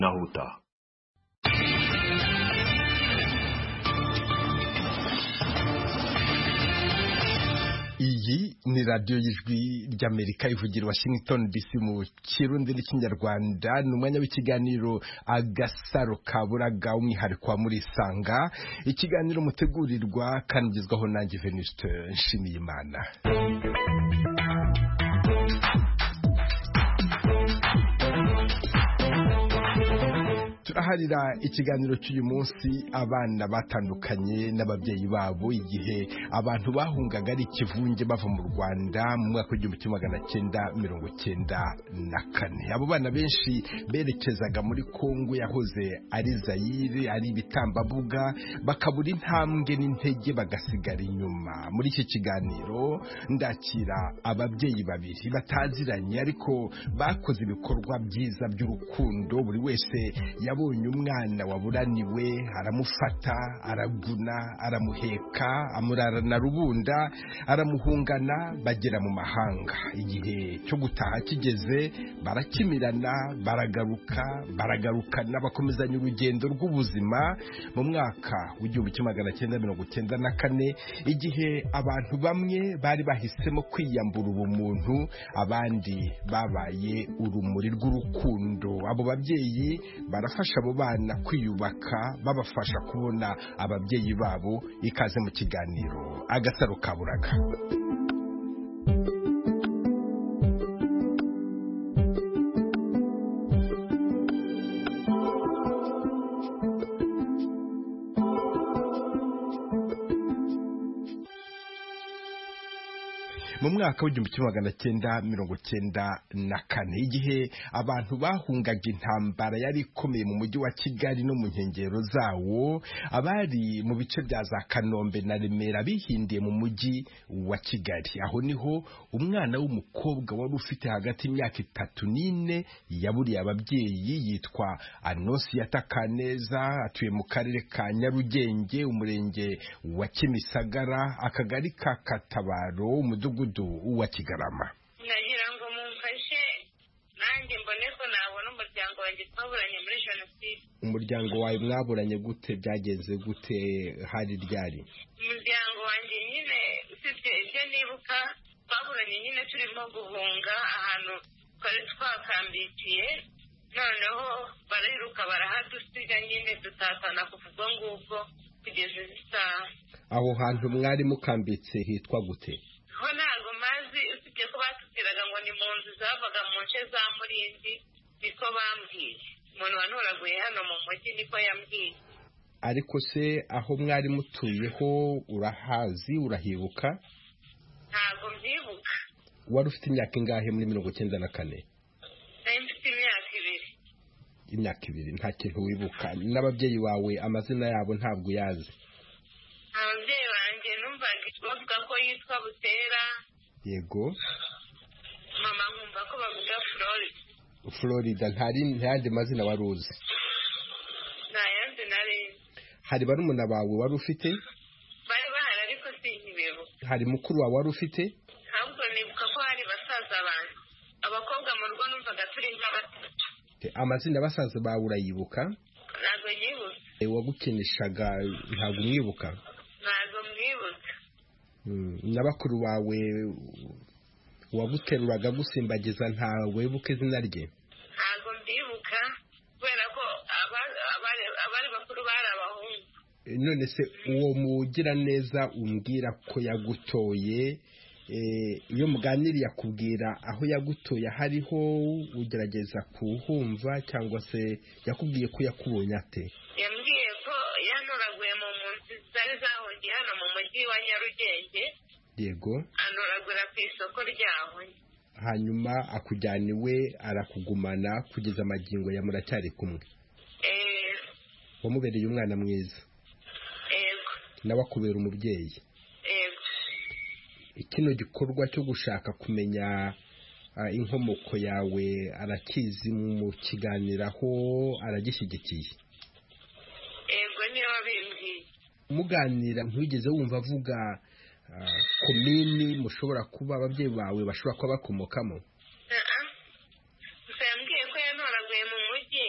naho utaha. Iyi ni radio y'Ijwi ry'Amerika ivugira Washington DC mu Kirundi n'Ikinyarwanda. Ni umwanya w'ikiganiro Agasaro Kaburaga, umwihariko wa muri Sanga, ikiganiro mutegurirwa kandi ugezwaho nanjye Venuste Nshimiyimana. Turaharira ikiganiro cy'uyu munsi abana batandukanye n'ababyeyi babo igihe abantu bahungaga ari ikivunge bava mu Rwanda mu mwaka w'1994. Abo bana benshi berekezaga muri Kongo yahoze ari Zaire, ari ibitambambuga, bakabura intambwe n'intege bagasigara inyuma. Muri iki kiganiro ndakira ababyeyi babiri bataziranye ariko bakoze ibikorwa byiza by'urukundo. Buri wese yabonye umwana waburaniwe, aramufata, araguna, aramuheka, amurarana rubunda, aramuhungana, bagera mu mahanga. Igihe cyo gutaha kigeze, barakimirana, baragarukana, bakomezanya urugendo rw'ubuzima. Mu mwaka w'1994, igihe abantu bamwe bari bahisemo kwiyambura ubumuntu, abandi babaye urumuri rw'urukundo. Abo babyeyi barafasha abo bana kwiyubaka, babafasha kubona ababyeyi babo. Ikaze mu kiganiro Agasaro Kaburaga. Mu mwaka w'1994, igihe abantu bahungaga intambara yari ikomeye mu mujyi wa Kigali no mu nkengero zawo, abari mu bice bya za Kanombe na Remera bihindiye mu mujyi wa Kigali. Aho niho umwana w'umukobwa wari ufite hagati y'imyaka 3 n'4 yaburiye ababyeyi. Yitwa Anosiata Kaneza, atuye mu karere ka Nyarugenge, umurenge wa Kimisagara, akagari ka Katabaro, umudugudu wa Kigarama. Nagira ngo mumfashe nanjye mbone ko nabona umuryango wanjye twaburanye muri Jenoside. Umuryango wawe mwaburanye gute? Byagenze gute? Hari ryari? Umuryango wanjye nyine usibye ibyo nibuka, twaburanye nyine turimo guhunga ahantu twari twakambikiye, noneho baraheruka barahadusiga nyine dutatana kuva ubwo ngubwo kugeza isaha. Aho hantu mwari mukambitse hitwa gute? Ho ntabwo mazi, usibye ko batubwiraga ngo ni mu nzu zavaga mu nce za Murindi, niko bambwiye. Umuntu wanuraguye hano mu mujyi niko yambwiye. Ariko se aho mwari mutuyeho urahazi, urahibuka? Ntabwo mbyibuka. Wari ufite imyaka ingahe muri 1994? Nari mfite imyaka 2. Imyaka 2, nta kintu wibuka. N'ababyeyi bawe amazina yabo ntabwo yazi? Ababyeyi banjye numvaga bavuga ko yitwa Butera. Yego. Mama nkumva ko bavuga Florida. Florida. Ntayandi mazina wari uzi? Ntayandi nari. Hari barumuna bawe wari ufite? Bari bahari ariko sinkibibuka. Hari mukuru wawe wari ufite? Ahubwo nibuka ko hari basaza banjye. Abakobwa mu rugo numvaga turi nk'abatatu. Amazina y'abasaza bawe urayibuka? Ntabwo nyibuka. Wagukinishaga ntabwo umwibuka? Ntabwo mwibuka. N'abakuru bawe waguteruraga gusimbagiza ntawe wibuka izina rye? Ntabwo mbibuka kubera ko abari bakuru bari abahungu. None se uwo mugira neza umbwira ko yagutoye, iyo muganiriye akubwira aho yagutoye hariho, ugerageza kuhumva cyangwa se yakubwiye ko yakubonye ate? Yambwiye ko yanuraguye mu munsi zari zahungiye hano mu mujyi wa Nyarugenge. Yego. Anuragura ku isoko ryaho. Hanyuma akujyana iwe, arakugumana kugeza amagingo ya muracyari kumwe? Wamubereye umwana mwiza? Yego. Nawe akubera umubyeyi? Yego. Kino gikorwa cyo gushaka kumenya inkomoko yawe arakizi, mu kiganiraho aragishyigikiye? Yego, niyo wabimbwiye. Muganira ntugeze wumva avuga komini mushobora kuba ababyeyi bawe bashobora kuba bakomokamo? Gusa yambwiye ko yanoraguye mu mujyi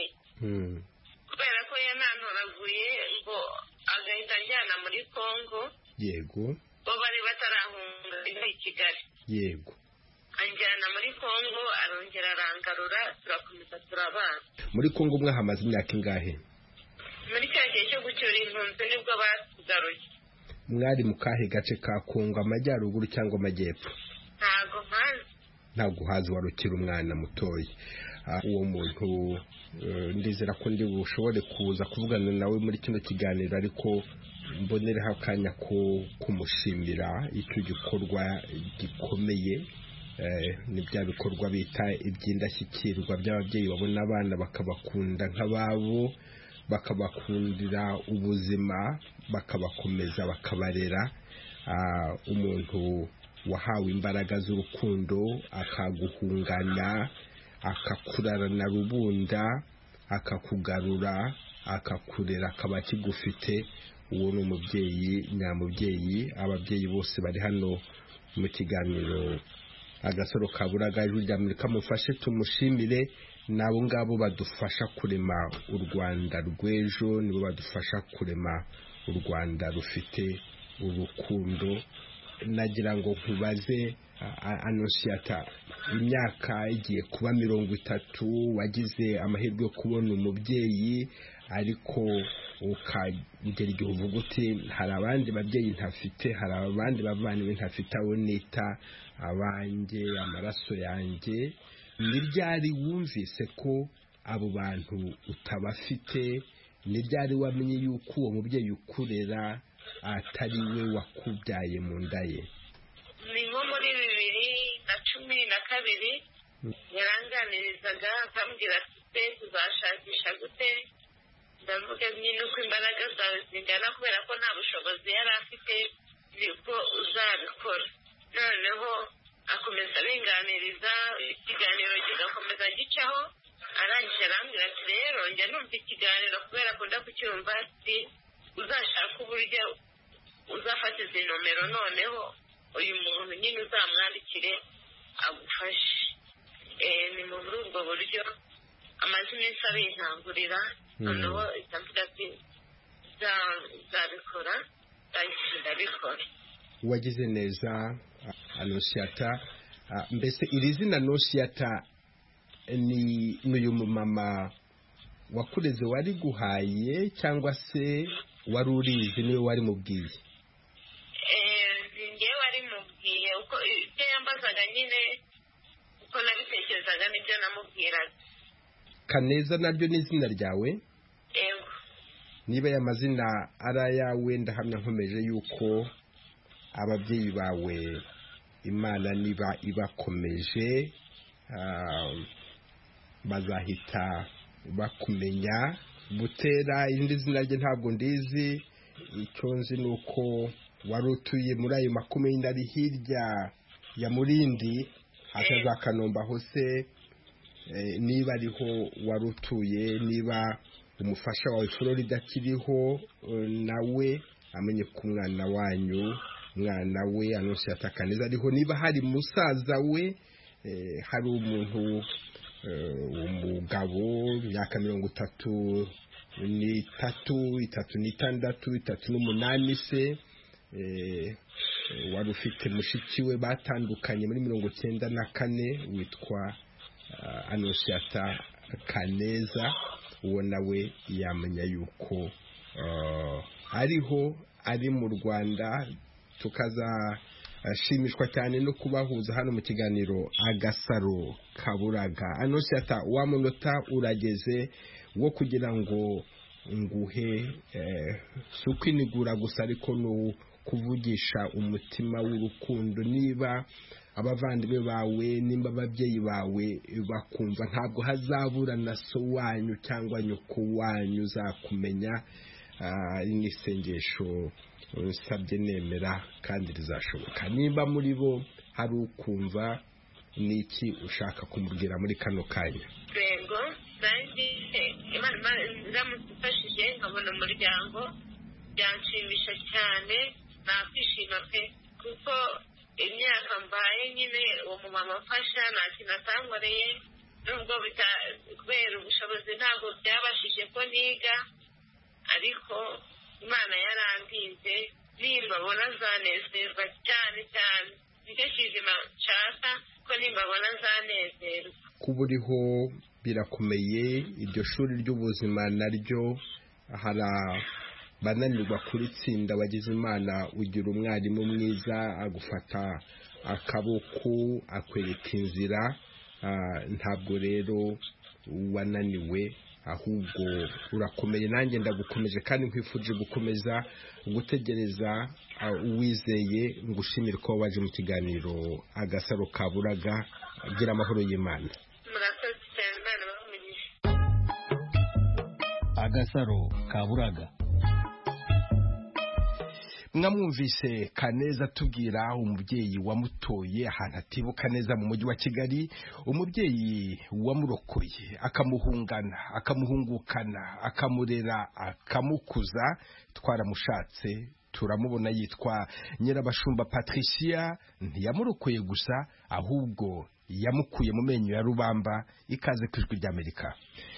kubera ko yanantoraguye ngo agahita ajyana muri Kongo. Yego. Bo bari batarahunga i Kigali. Yego. Anjyana muri Kongo arongera arangarura turakomeza turabana. Muri Kongo mwahamaze imyaka ingahe? Muri cya gihe cyo gucyura impunzi nibwo batugaruye. Mwari mu kahe gace ka Kongo, amajyaruguru cyangwa amajyepfo? Ntabwo hazi, warukira umwana mutoya. Uwo muntu ndizera ko ndi bushobore kuza kuvugana nawe muri kino kiganiro, ariko mbonereho akanya ko kumushimira icyo gikorwa gikomeye. Ni bya bikorwa bita iby'indashyikirwa by'ababyeyi babona abana bakabakunda nk'ababo, bakabakundira ubuzima, bakabakomeza, bakabarera. Umuntu wahawe imbaraga z'urukundo akaguhungana, akakurarana rubunda, akakugarura, akakurera, akaba akigufite, uwo ni umubyeyi nyamubyeyi. Ababyeyi bose bari hano mu kiganiro Agasaro Kaburaga Ijwi ry'Amerika, mufashe tumushimire. Nabo ngabo badufasha kurema u Rwanda rw'ejo, nibo badufasha kurema u Rwanda rufite urukundo. Nagira ngo nkubaze Annonciata, imyaka igiye kuba 30, wagize amahirwe yo kubona umubyeyi, ariko ukagera igihe uvuga uti hari abandi babyeyi ntafite, hari abandi bavandimwe ntafite, abo nita abanjye, amaraso yanjye. Ni ryari wumvise ko abo bantu utabafite? Ni ryari wamenye yuko uwo mubyeyi ukurera atari we wakubyaye mu nda ye? Ni nko muri 2012 yaranganirizaga akambwira ati tuzashakisha gute. Ndavuga nyine uko imbaraga zawe zingana, kubera ko nta bushobozi yari afite ko uzabikora. Noneho akomeza aringaniriza, ikiganiro kigakomeza gicaho. Arangije arambwira ati rero njya numva ikiganiro kubera ko ndakucyumva, ati uzashaka uburyo uzafata izi nomero, noneho uyu muntu nyine uzamwandikire agufashe. Ni muri ubwo buryo amaze iminsi abintangurira. Noneho itamvuga ati zabikora, ndabikora. Wagize neza Annonciata. Mbese iri zina Annonciata ni uyu mama wakureze wari guhaye, cyangwa se wari urizi niwe wari mubwiye? Ngewe wari mubwiye, uko ibyo yambazaga nyine uko nabitekerezaga nibyo namubwiraga. Kaneza naryo ni izina ryawe? Yego. Niba aya mazina ari ayawe, ndahamya nkomeje yuko ababyeyi bawe Imana niba ibakomeje bazahita bakumenya. Butera irindi zina rye ntabwo ndizi, icyo nzi ni uko wari utuye muri ayo 20 hirya ya Murindi, hasi za Kanombe hose. Niba ariho wari utuye, niba umufasha wawe Florida akiriho, nawe amenye ko umwana wanyu, umwana we Annonciata Kaneza ariho. Niba hari musaza we, hari umuntu umugabo myaka 33, 36, 38 se, wari ufite mushiki we batandukanye muri 94, witwa Annonciata Kaneza. Uwo nawe yamenya yuko ariho, ari mu Rwanda. Tukazashimishwa cyane no kubahuza hano mu kiganiro Agasaro Kaburaga. Annonciata, wa munota urageze wo kugira ngo nguhe sukwinigura gusa, ariko no kuvugisha umutima w'urukundo. Niba abavandimwe bawe, nimba ababyeyi bawe bakumva, ntabwo hazabura na so wanyu cyangwa nyoko wanyu uzakumenya. Ni isengesho usabye nemera kandi rizashoboka. Nimba muri bo hari ukumva, ni iki ushaka kumubwira muri kano kanya? Yego, nanjye Imana iramufashije nkabona umuryango, byanshimisha cyane, nakwishima pe, kuko imyaka mbaye nyine uwo mumama afasha nta kintu atangoreye. nubwo kubera ubushobozi ntabwo byabashije ko niga, ariko Imana yarandinze, nimbabona nzanezerwa cyane cyane. Nicyo kizima nshaka, ko nimbabona nzanezerwa. kuba uriho birakomeye, iryo shuri ry'ubuzima naryo hari bananirwa kuritsinda. Wagize Imana ugira umwarimu mwiza agufata akaboko akwereka inzira, ntabwo rero wananiwe, ahubwo urakomeye. Nanjye ndagukomeje kandi nkwifuje gukomeza gutegereza uwizeye. ngushimire ko waje mu kiganiro Agasaro Kaburaga. Gira amahoro y'Imana. Murakoze cyane, Imana bamugisha. Agasaro Kaburaga. Mwamwumvise Kaneza tubwira umubyeyi wamutoye ahantu atibuka neza mu mujyi wa Kigali, umubyeyi wamurokoye akamuhungana akamuhungukana akamurera akamukuza. Twaramushatse turamubona, yitwa Nyirabashumba Patricia. Ntiyamurokoye gusa, ahubwo yamukuye mu menyo ya rubamba. Ikaze ku Ijwi ry'Amerika.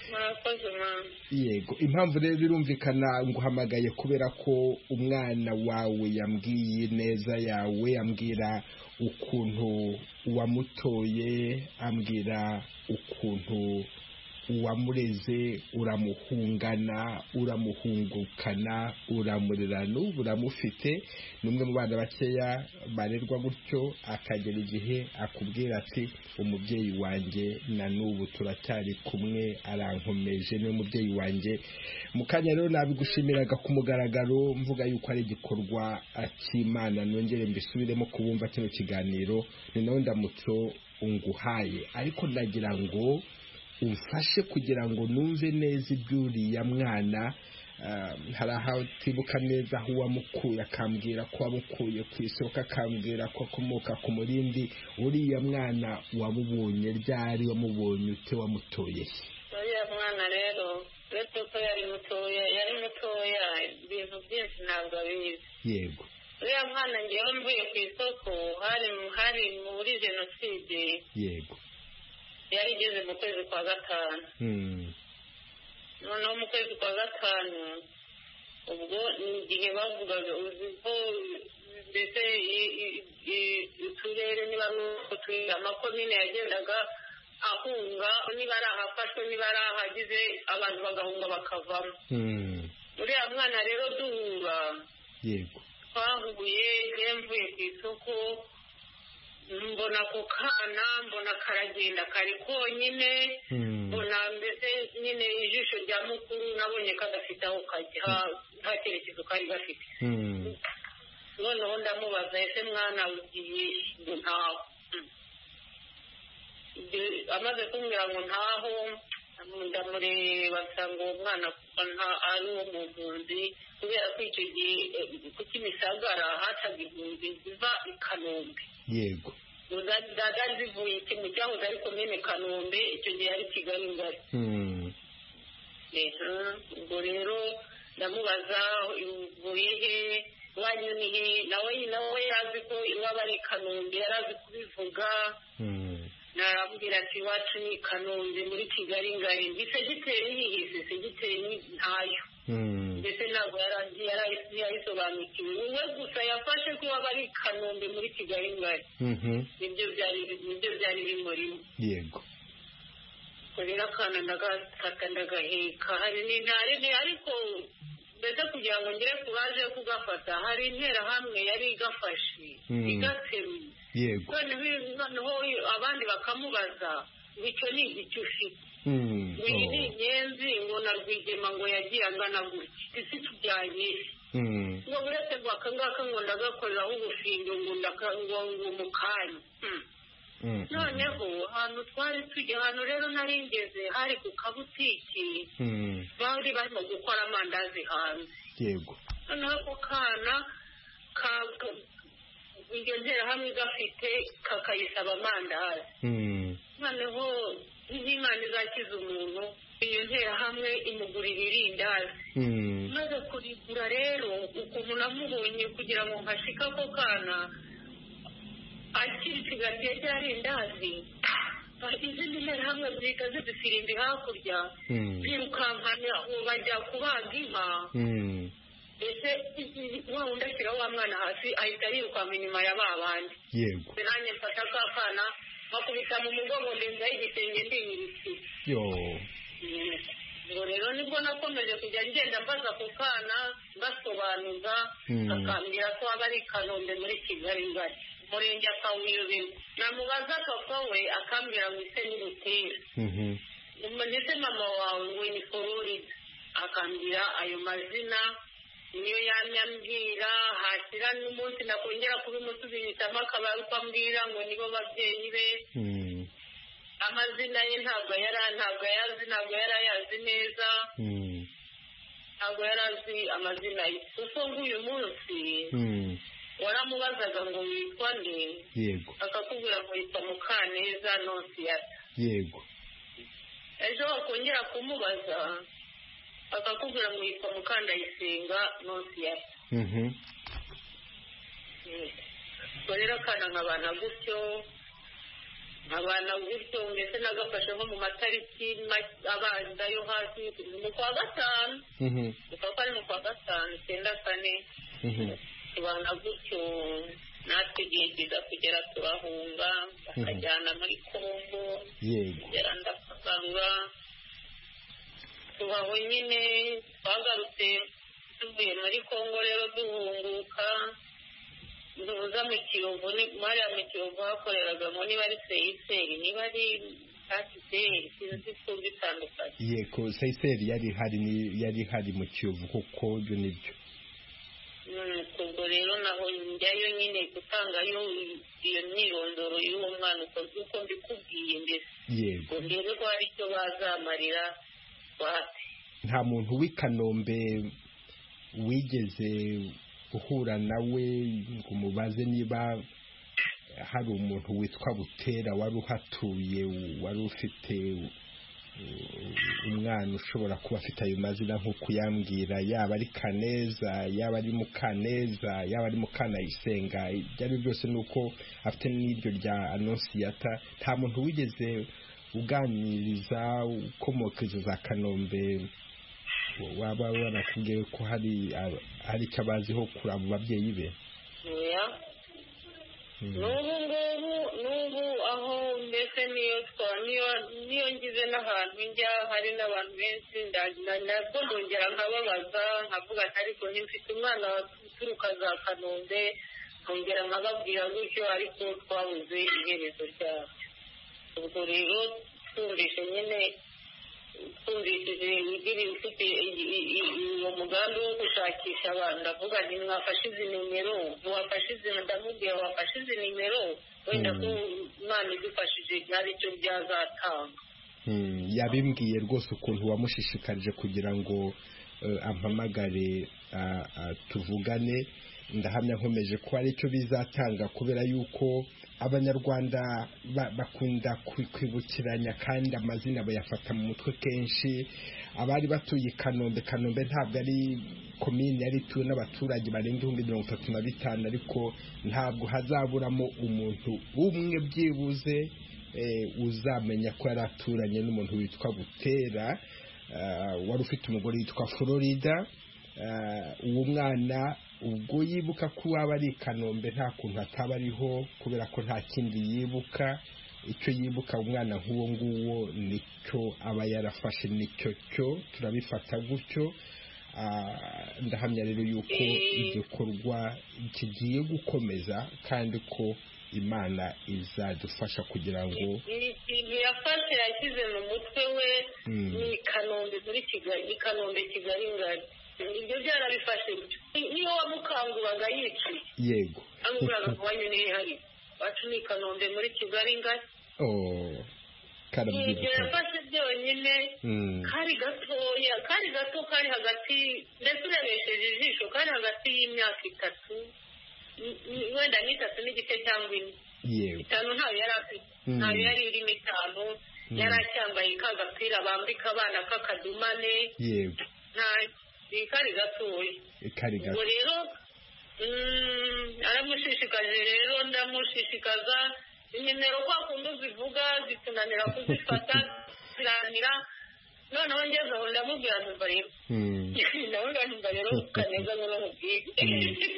Yego, impamvu rero birumvikana nguhamagaye kubera ko umwana wawe yambwiye neza yawe, ambwira ukuntu wamutoye, ambwira ukuntu wamureze, uramuhungana, uramuhungukana, uramurera, n'ubu uramufite. Ni umwe mu bana bakeya barerwa gutyo, akagera igihe akubwira ati umubyeyi wanjye na n'ubu turacyari kumwe, arankomeje, niwe mubyeyi wanjye. Mu kanya rero nabigushimiraga ku mugaragaro, mvuga yuko ari igikorwa cy'Imana. Nongere mbisubiremo kubumva kino kiganiro, ni nawe ndamutso unguhaye, ariko ndagira ngo umfashe kugira ngo numve neza iby'uriya mwana. Hari aho utibuka neza aho wamukuye, akambwira ko wamukuye ku isoko, akambwira ko akomoka ku Murindi. Uriya mwana wamubonye ryari? Wamubonye ute? wamutoye? Uriya mwana rero uretse ko yari mutoya, ibintu byinshi ntabwo abizi. Yego. Uriya mwana ngewe mvuye ku isoko, hari muri jenoside. Yego. Yari igeze mu kwezi kwa gatanu. Noneho mu kwezi kwa gatanu, ubwo ni igihe bavugaga, uzi ko mbese uturere niba amakomine yagendaga ahunga, niba ari ahafashwe, niba ari ahagize abantu bagahunga bakavamo. Uriya mwana rero duhura. Yego. Twahuye, mvuye ku isoko, mbona ako kana, mbona karagenda kari konyine, mbona mbese nyine ijisho rya mukuru nabonye kadafite aho kajya, nta cyerekezo kari gafite. Noneho ndamubaza, ese mwana ugiye? Ntaho. Amaze kumbwira ngo ntaho, ndamureba nsanga uwo mwana ari uwo mu mpunzi, kubera ko icyo gihe ku Kimisagara hacaga impunzi ziva i Kanombe. Yego. Zari zivuye mu cyahoze ari komine Kanombe, icyo gihe ari Kigali ngari. Ubwo rero ndamubaza, uvuye he, wanyu ni he? Nawe yazi ko iwaba ari Kanombe, yari azi kubivuga. Narambwira ati iwacu ni Kanombe muri Kigali ngari. Segiteri yihise, segiteri ntayo. Mbese ntabwo yarayisobanukiwe. We gusa yafashe ko waba ari Kanombe muri Kigali ngari. Nibyo byari bimurimo. Yego. Rero akana ndagafata ndagaheka, hari n'intare, ariko mbese kugira ngo ngere ku baje kugafata, hari interahamwe yari igafashe igateruye. Yego. Noneho abandi bakamubaza ngo icyo ni igiti ufite. Iyi ni inyenzi, ngo na Rwigema ngo yagiye angana gutya, isi tujyanye. Ngo uretse ngo akangaka ngo ndagakoreraho ubufindo ngo mu kanya. Noneho ahantu twari tujya, ahantu rero nari ngeze hari ku kabutiki, bari barimo gukora amandazi hanze. Yego. Noneho ako kana iryo nterahamwe gafite kakayisaba amandazi. Noneho n'Imana izakiza umuntu, iyo nterahamwe imugurira irindazi. Maze kurigura rero, ukuntu namubonye kugira ngo nkashike ako kana akiricigatiye rya rindazi, izindi nterahamwe zihita zizifirimbi hakurya birukankana bajya kubaga inka mbese wa wundi ashyira wa mwana hasi ahita yirukanka inyuma ya ba bandi yego nanjye mfata ka kana bakubita mu mugongo ndenzaho igitenge ndinyirikira ubwo rero nibwo nakomeje kujya ngenda mbaza ku kana ngasobanuza akambwira ko aba ari i Kanombe muri Kigali ngari umurenge akawuyobera namubaza papa we akambwira ngo ise ni Butera ndetse mama wawe ngo ni Florida akambwira ayo mazina niyo yanyambwira hashyira n'umunsi nakongera kubimusubirishamo akaba ari uko ambwira ngo nibo babyeyi be amazina ye ntabwo yari ayazi neza ntabwo yari azi amazina ye kuko nk'uyu munsi waramubazaga ngo witwa nde yego akakubwira ngo yitwa Mukaneza Nonsiyata yego ejo wakongera kumubaza akakubwira ngo yitwa Mukandayisenga Nonsiyata rero akana nkabana gutyo mbese nagafashe nko mu matariki abanza yo hasi mu kwa gatanu kuko ari mu kwa gatanu 9/4 tubana gutyo natwe igihe kiza kugera turahunga bakajyana muri Kongo kugera ndakugarura tubaho nyine twagarutse tuvuye muri Kongo rero duhunguka duhuza mu Kiyovu mariya mu Kiyovu hakoreragamo niba ari Seyiseri niba ari Seyiseri sinzi ko bitandukanye yego Seyiseri yari hari mu Kiyovu kuko byo nibyo ubwo rero naho njyayo nyine gutangayo iyo myirondoro y'uwo mwana uko mbikubwiye mbese yego ndebe ko hari icyo bazamarira wapi nta muntu w'i Kanombe wigeze uhura nawe ngo umubaze niba hari umuntu witwa Butera wari uhatuye wari ufite umwana ushobora kuba afite ayo mazina nk'uko yambwira yaba ari Kaneza yaba ari Mukaneza yaba ari Mukanayisenga ibyo ari byose ni uko afite n'iryo rya Anonsiyata nta muntu wigeze uganiriza ukomokeje za Kanombe waba warakubwiye ko hari icyo abaziho kuri abo babyeyi be n'ubu aho mbese niyo ngize n'ahantu njya hari n'abantu benshi nabwo ndongera nkababaza nkavuga ati ariko ntimfite umwana uturuka za Kanombe nkongera nkababwira gutyo ariko twabuze iherezo ryabyo ubwo rero twumvishije igira ufite uwo mugambi wo gushakisha abantu ndavuga nti mwafashe izi nimero ndamubwira wafashe izi nimero wenda ko Imana idufashije hari icyo byazatanga yabimbwiye rwose ukuntu wamushishikarije kugira ngo ampamagare tuvugane ndahamya nkomeje ko ari cyo bizatanga kubera yuko abanyarwanda bakunda kwibukiranya kandi amazina bayafata mu mutwe kenshi abari batuye Kanombe ntabwo ari komine yari ituwe n'abaturage barenga 35,000 ariko ntabwo hazaburamo umuntu umwe byibuze uzamenya ko yari aturanye n'umuntu witwa Butera wari ufite umugore witwa Florida uwo mwana ubwo yibuka ko waba ari Kanombe nta kuntu ataba ariho kubera ko nta kindi yibuka icyo yibuka umwana nk'uwo nguwo nicyo aba yarafashe nicyo cyo turabifata gutyo ndahamya rero yuko igikorwa kigiye gukomeza kandi ko Imana izadufasha kugira ngo ikintu yafashe yashyize mu mutwe we ni Kanombe muri Kigali Kigali ngari ibyo byarabifashe niyo wamukanguraga yiciye yego amubwiraga ngo wanyine hari wacu ni Kanombe muri Kigali ngari ibyo yafashe byonyine kari gato kari hagati ndetse urebesheje ijisho kari hagati y'imyaka 3 wenda n'3 n'igice cyangwa 4 itanu ntayo yari afite ntayo yari irimo 5 yari acyambaye ka gapira bambika abana k'akadumane yego kari gatoya ubwo rero aramushishikaje rero ndamushishikaza nimero kwa kundi zivuga zitunanira kuzifata ziranira noneho ngeze aho ndamubwira ntumva rero ndamubwira ntumva rero Kaneza noneho ubwige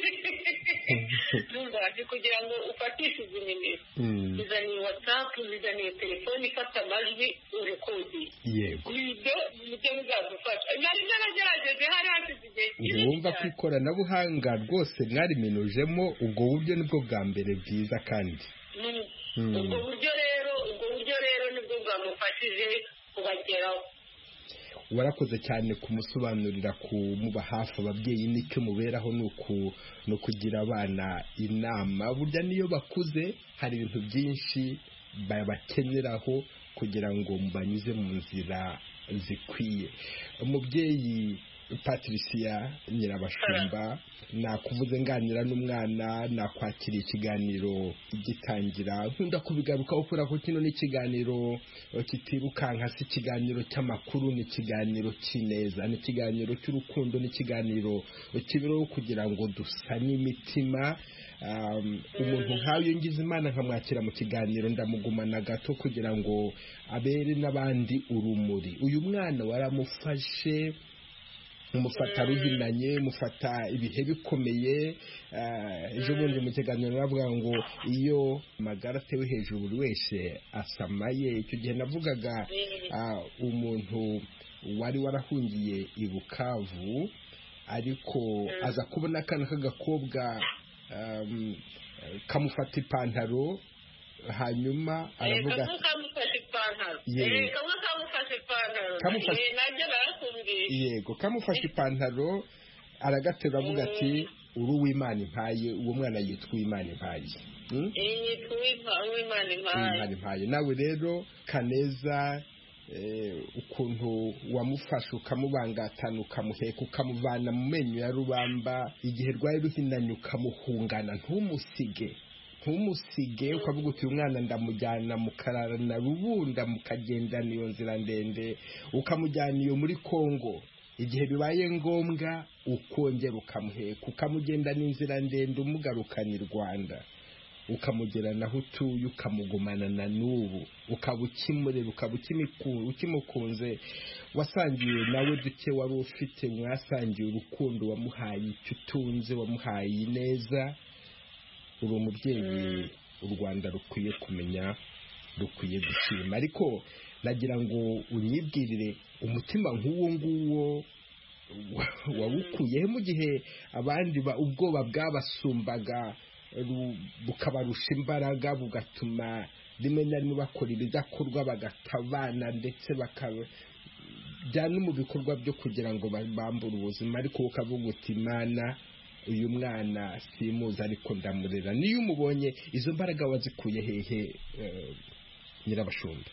numva ati kugira ngo ufatishe izi nimero zizaniye watsapu zizaniye telefoni ifata amajwi urekodi yego ibyo nibyo bizadufasha nari naragerageje hari hashize igihe kinini wumva ko ikoranabuhanga rwose mwariminujemo ubwo buryo nibwo bwa mbere bwiza kandi ubwo buryo rero nibwo bwamufashije kubageraho. warakoze cyane kumusobanurira kumuba hafi ababyeyi nicyo muberaho no kugira abana inama burya niyo bakuze hari ibintu byinshi bakeneraho kugira ngo mbanyuze mu nzira zikwiye. Umubyeyi Patricia Nyirabashumba nakuvuze nganira n'umwana nakwakira ikiganiro gitangira nkunda kubigarukaho kubera ko kino ni ikiganiro kitirukanka si ikiganiro cy'amakuru ni ikiganiro cy'ineza ni ikiganiro cy'urukundo ni ikiganiro kibiriho kugira ngo dusane imitima. Umuntu nkawe ngize Imana nkamwakira mu kiganiro ndamugumana gato kugira ngo abere n'abandi urumuri. Uyu mwana waramufashe umufata ruhinanye mufata ibihe bikomeye. Ejo bundi mu kiganiro navuga ngo iyo magara atewe hejuru buri wese asamaye. Icyo gihe navugaga umuntu wari warahungiye i Bukavu ariko aza kubona akana k'agakobwa kamufata ipantaro hanyuma aravuga yego kamufashe ipantaro aragaterura avuga ati uri uw'Imana impaye. Uwo mwana yitwa Uwimana impaye. Uwimana impaye. Nawe rero Kaneza ukuntu wamufashe ukamubangatana ukamuheka ukamuvana mu menyo ya rubamba igihe rwari ruhinanye ukamuhungana ntumusige ukavuga uti umwana ndamujyana mukararana rubunda mukagendana iyo nzira ndende ukamujyana iyo muri Kongo igihe bibaye ngombwa ukongera ukamuheka ukamugendana inzira ndende umugarukana i Rwanda ukamugerana aho utuye ukamugumana na n'ubu ukaba ukimureba ukaba ukimukunze. Wasangiye nawe duke wari ufite mwasangiye urukundo wamuhaye icyo utunze wamuhaye neza. Uri umubyeyi u Rwanda rukwiye kumenya rukwiye gushima. Ariko nagira ngo unyibwirire umutima nk'uwo nguwo wawukuye mu gihe abandi ubwoba bwabasumbaga bukabarusha imbaraga bugatuma rimwe na rimwe bakora ibidakorwa bagatabana ndetse bakajya no mu bikorwa byo kugira ngo bambure ubuzima. Ariko ukavuga uti Imana uyu mwana simuzi ariko ndamurera. Niyo umubonye izo mbaraga wazikuye hehe Nyirabashumba?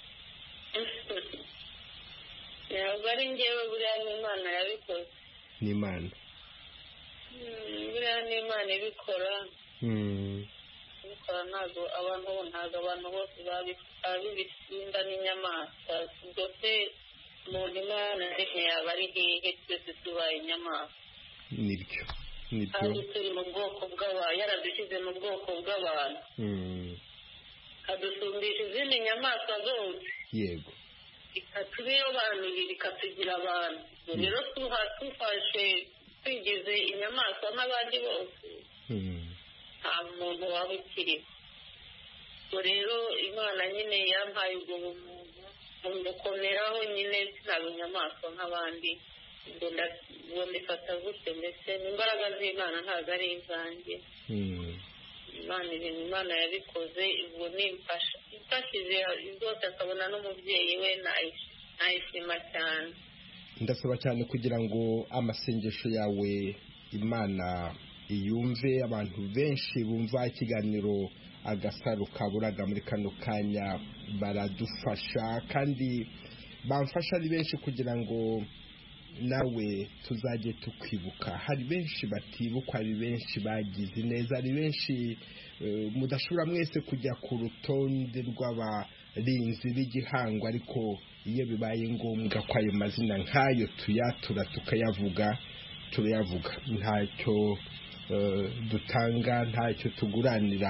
Ntabwo ari njyewe buriya n'Imana yabikoze. Ni Imana. Buriya n'Imana ibikora. Ibikora ntabwo abantu bose babibisinda n'inyamaswa. Byose umuntu Imana yaba ari hehe twese tubaye inyamaswa. Nibyo. Kandi turi mu bwoko bw'abantu yaradushyize mu bwoko bw'abantu. Adusumbisha izindi nyamaswa zose. Yego. Ikatubirobanurira ikatugira abantu. Rero tufashe twigize inyamaswa nk'abandi bose nta muntu waba ukiriho. Rero Imana nyine yampaye ubwo bumuntu bumukomeraho nyine sinaba inyamaswa nk'abandi ngo ndifata gutyo mbese imbaraga z'Imana ntabwo ari izanjye. Ibintu Imana yabikoze ubwo imfashije rwose akabona n'umubyeyi we nayishima cyane. Ndasaba cyane kugira ngo amasengesho yawe Imana iyumve. Abantu benshi bumva ikiganiro Agasaro Kaburaga muri kano kanya baradufasha kandi bamfasha ari benshi kugira ngo nawe tuzajye tukwibuka. Hari benshi batibukwa, hari benshi bagize neza, hari benshi mudashobora mwese kujya ku rutonde rw'abarinzi b'igihango, ariko iyo bibaye ngombwa ko ayo mazina nk'ayo tuyatura tukayavuga turayavuga. Ntacyo dutanga ntacyo tuguranira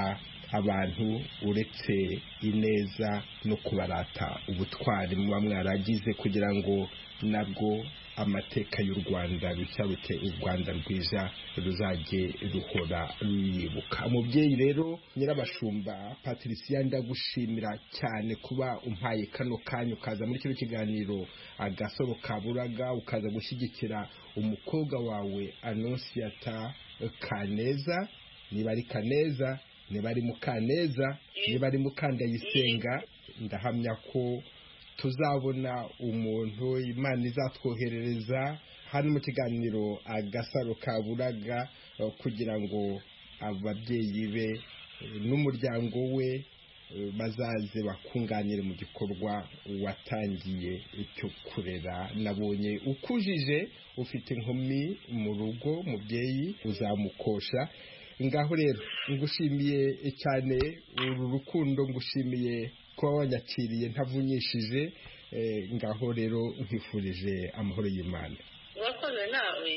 abantu uretse ineza no kubarata ubutwari muba mwaragize kugira ngo nabwo amateka y'u Rwanda bishabute u Rwanda rwiza ruzajye ruhora ruyibuka. Umubyeyi rero Nyirabashumba Patricia, ndagushimira cyane kuba umpaye kano kanya ukaza muri kino kiganiro Agasaro Kaburaga, ukaza gushyigikira umukobwa wawe Annonciata Kaneza. Niba ari Kaneza, niba ari Mukaneza, niba ari Mukandayisenga, ndahamya ko tuzabona umuntu Imana izatwoherereza hano mu kiganiro Agasaro Kaburaga kugira ngo ababyeyi be n'umuryango we bazaze bakunganire mu gikorwa watangiye cyo kurera. Nabonye ukujije, ufite inkumi mu rugo, mubyeyi uzamukosha. Ngaho rero ngushimiye cyane uru rukundo, ngushimiye kuba wanyakiriye ntavunyishije. Ngaho rero nkifurije amahoro y'Imana. Urakoze nawe.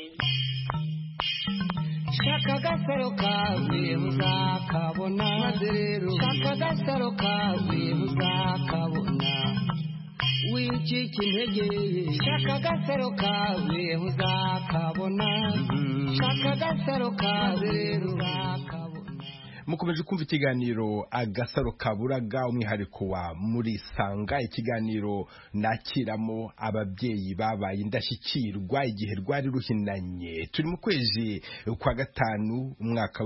Shaka agasaro kawe uzakabona, maze rero shaka agasaro kawe uzakabona, wicika intege. Shaka agasaro kawe uzakabona, shaka agasaro kawe rero uzakabona. Mukomeje kumva ikiganiro Agasaro Kaburaga, umwihariko wa Murisanga, ikiganiro nakiramo ababyeyi babaye indashyikirwa igihe rwari ruhinanye. Turi mu kwezi kwa gatanu umwaka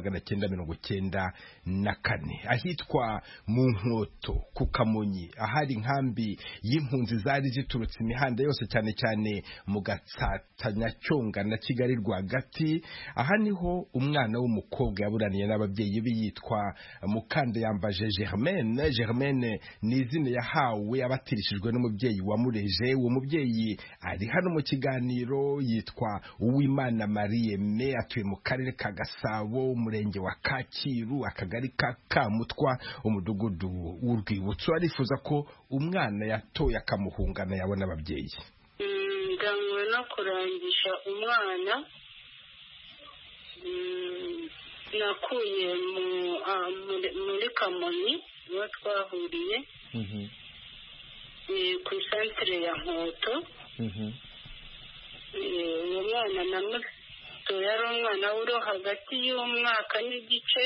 w'1994 ahitwa mu Nkoto ku Kamonyi, ahari inkambi y'impunzi zari ziturutse imihanda yose, cyane cyane mu Gatsata, Cyonga na Kigali rwagati. Aha niho umwana w'umukobwa yaburaniye n'ababyeyi yitwa Mukandayambaje Germaine. Germaine ni izina yahawe abatirishijwe n'umubyeyi wamureje. Uwo mubyeyi ari hano mu kiganiro, yitwa Uwimana Marieme, atuye mu karere ka Gasabo, umurenge wa Kacyiru, akagari ka Kamutwa, umudugudu w'Urwibutso. Arifuza ko umwana yatoye akamuhungana yabona ababyeyi. Ndangwe no kurangisha umwana nakuye muri Kamonyi, niho twahuriye ku isantere ya Nkoto. Uwo mwana namuto yari umwana uri hagati y'umwaka n'igice,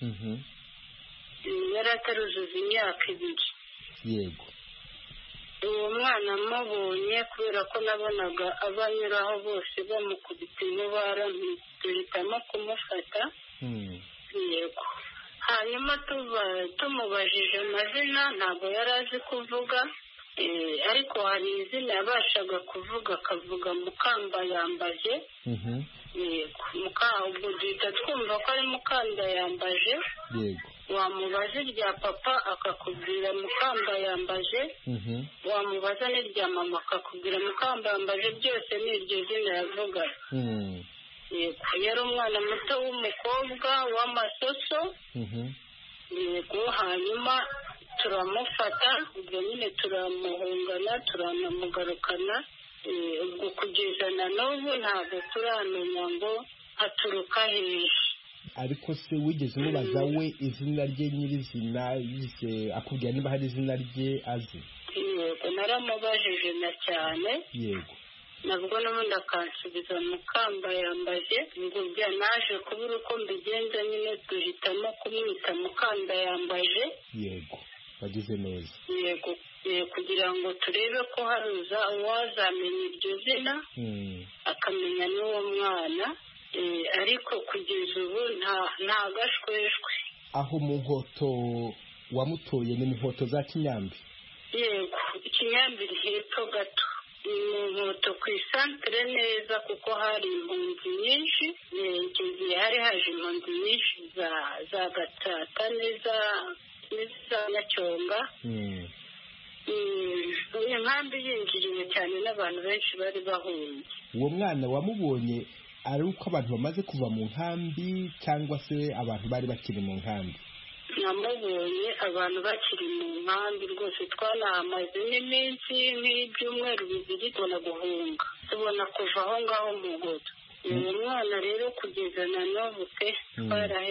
yari ataruzuza imyaka 2. Yego. Uwo mwana mubonye kubera ko nabonaga abanyuraho bose bamukubita inkuba, duhitamo kumufata. Yego. Hanyuma tumubajije amazina ntabwo yari azi kuvuga, ariko hari izina yabashaga kuvuga, akavuga Mukandayambaje. Yego. Ubwo duhita twumva ko ari Mukandayambaje. Yego. Wamubaza irya papa akakubwira Mukandayambaje, wamubaza n'irya mama akakubwira Mukandayambaje, byose ni iryo zina yavuga. Yego. Yari umwana muto w'umukobwa w'amasoso. Yego. Hanyuma turamufata, ubwo nyine turamuhungana, turanamugarukana. Ubwo kugeza na n'ubu ntabwo turamenya ngo aturuka hehe. Ariko se wigeze umubaza we izina rye nyirizina, yise akubwira niba hari izina rye azi? Yego, naramubajije na cyane. Yego. Nabwo n'ubundi akansubiza Mukandayambaje. ngo naje kubura uko mbigenza, nyine duhitamo kumwita Mukandayambaje. Yego. Wagize neza. Yego. Kugira ngo turebe ko haruza uwazamenya iryo zina akamenya n'uwo mwana. Ariko kugeza ubu nta gashweshwe. Aho mu Nkoto wamutoye ni mu Nkoto za Kinyambi? Yego, Kinyambi hepfo gato. Mu Nkoto ku isantere neza, kuko hari impunzi nyinshi. Icyo gihe hari haje impunzi nyinshi za Gatsata n'iza Cyonga. Inkambi yinjiriwe cyane n'abantu benshi bari bahunze. Uwo mwana wamubonye ari uko abantu bamaze kuva mu nkambi cyangwa se abantu bari bakiri mu nkambi? Namubonye abantu bakiri mu nkambi rwose. Twanahamaze n'iminsi nk'ibyumweru 2 tubona guhunga, tubona kuva aho ngaho mu Nkoto. Uwo mwana rero kugeza na n'ubu pe twarahebye.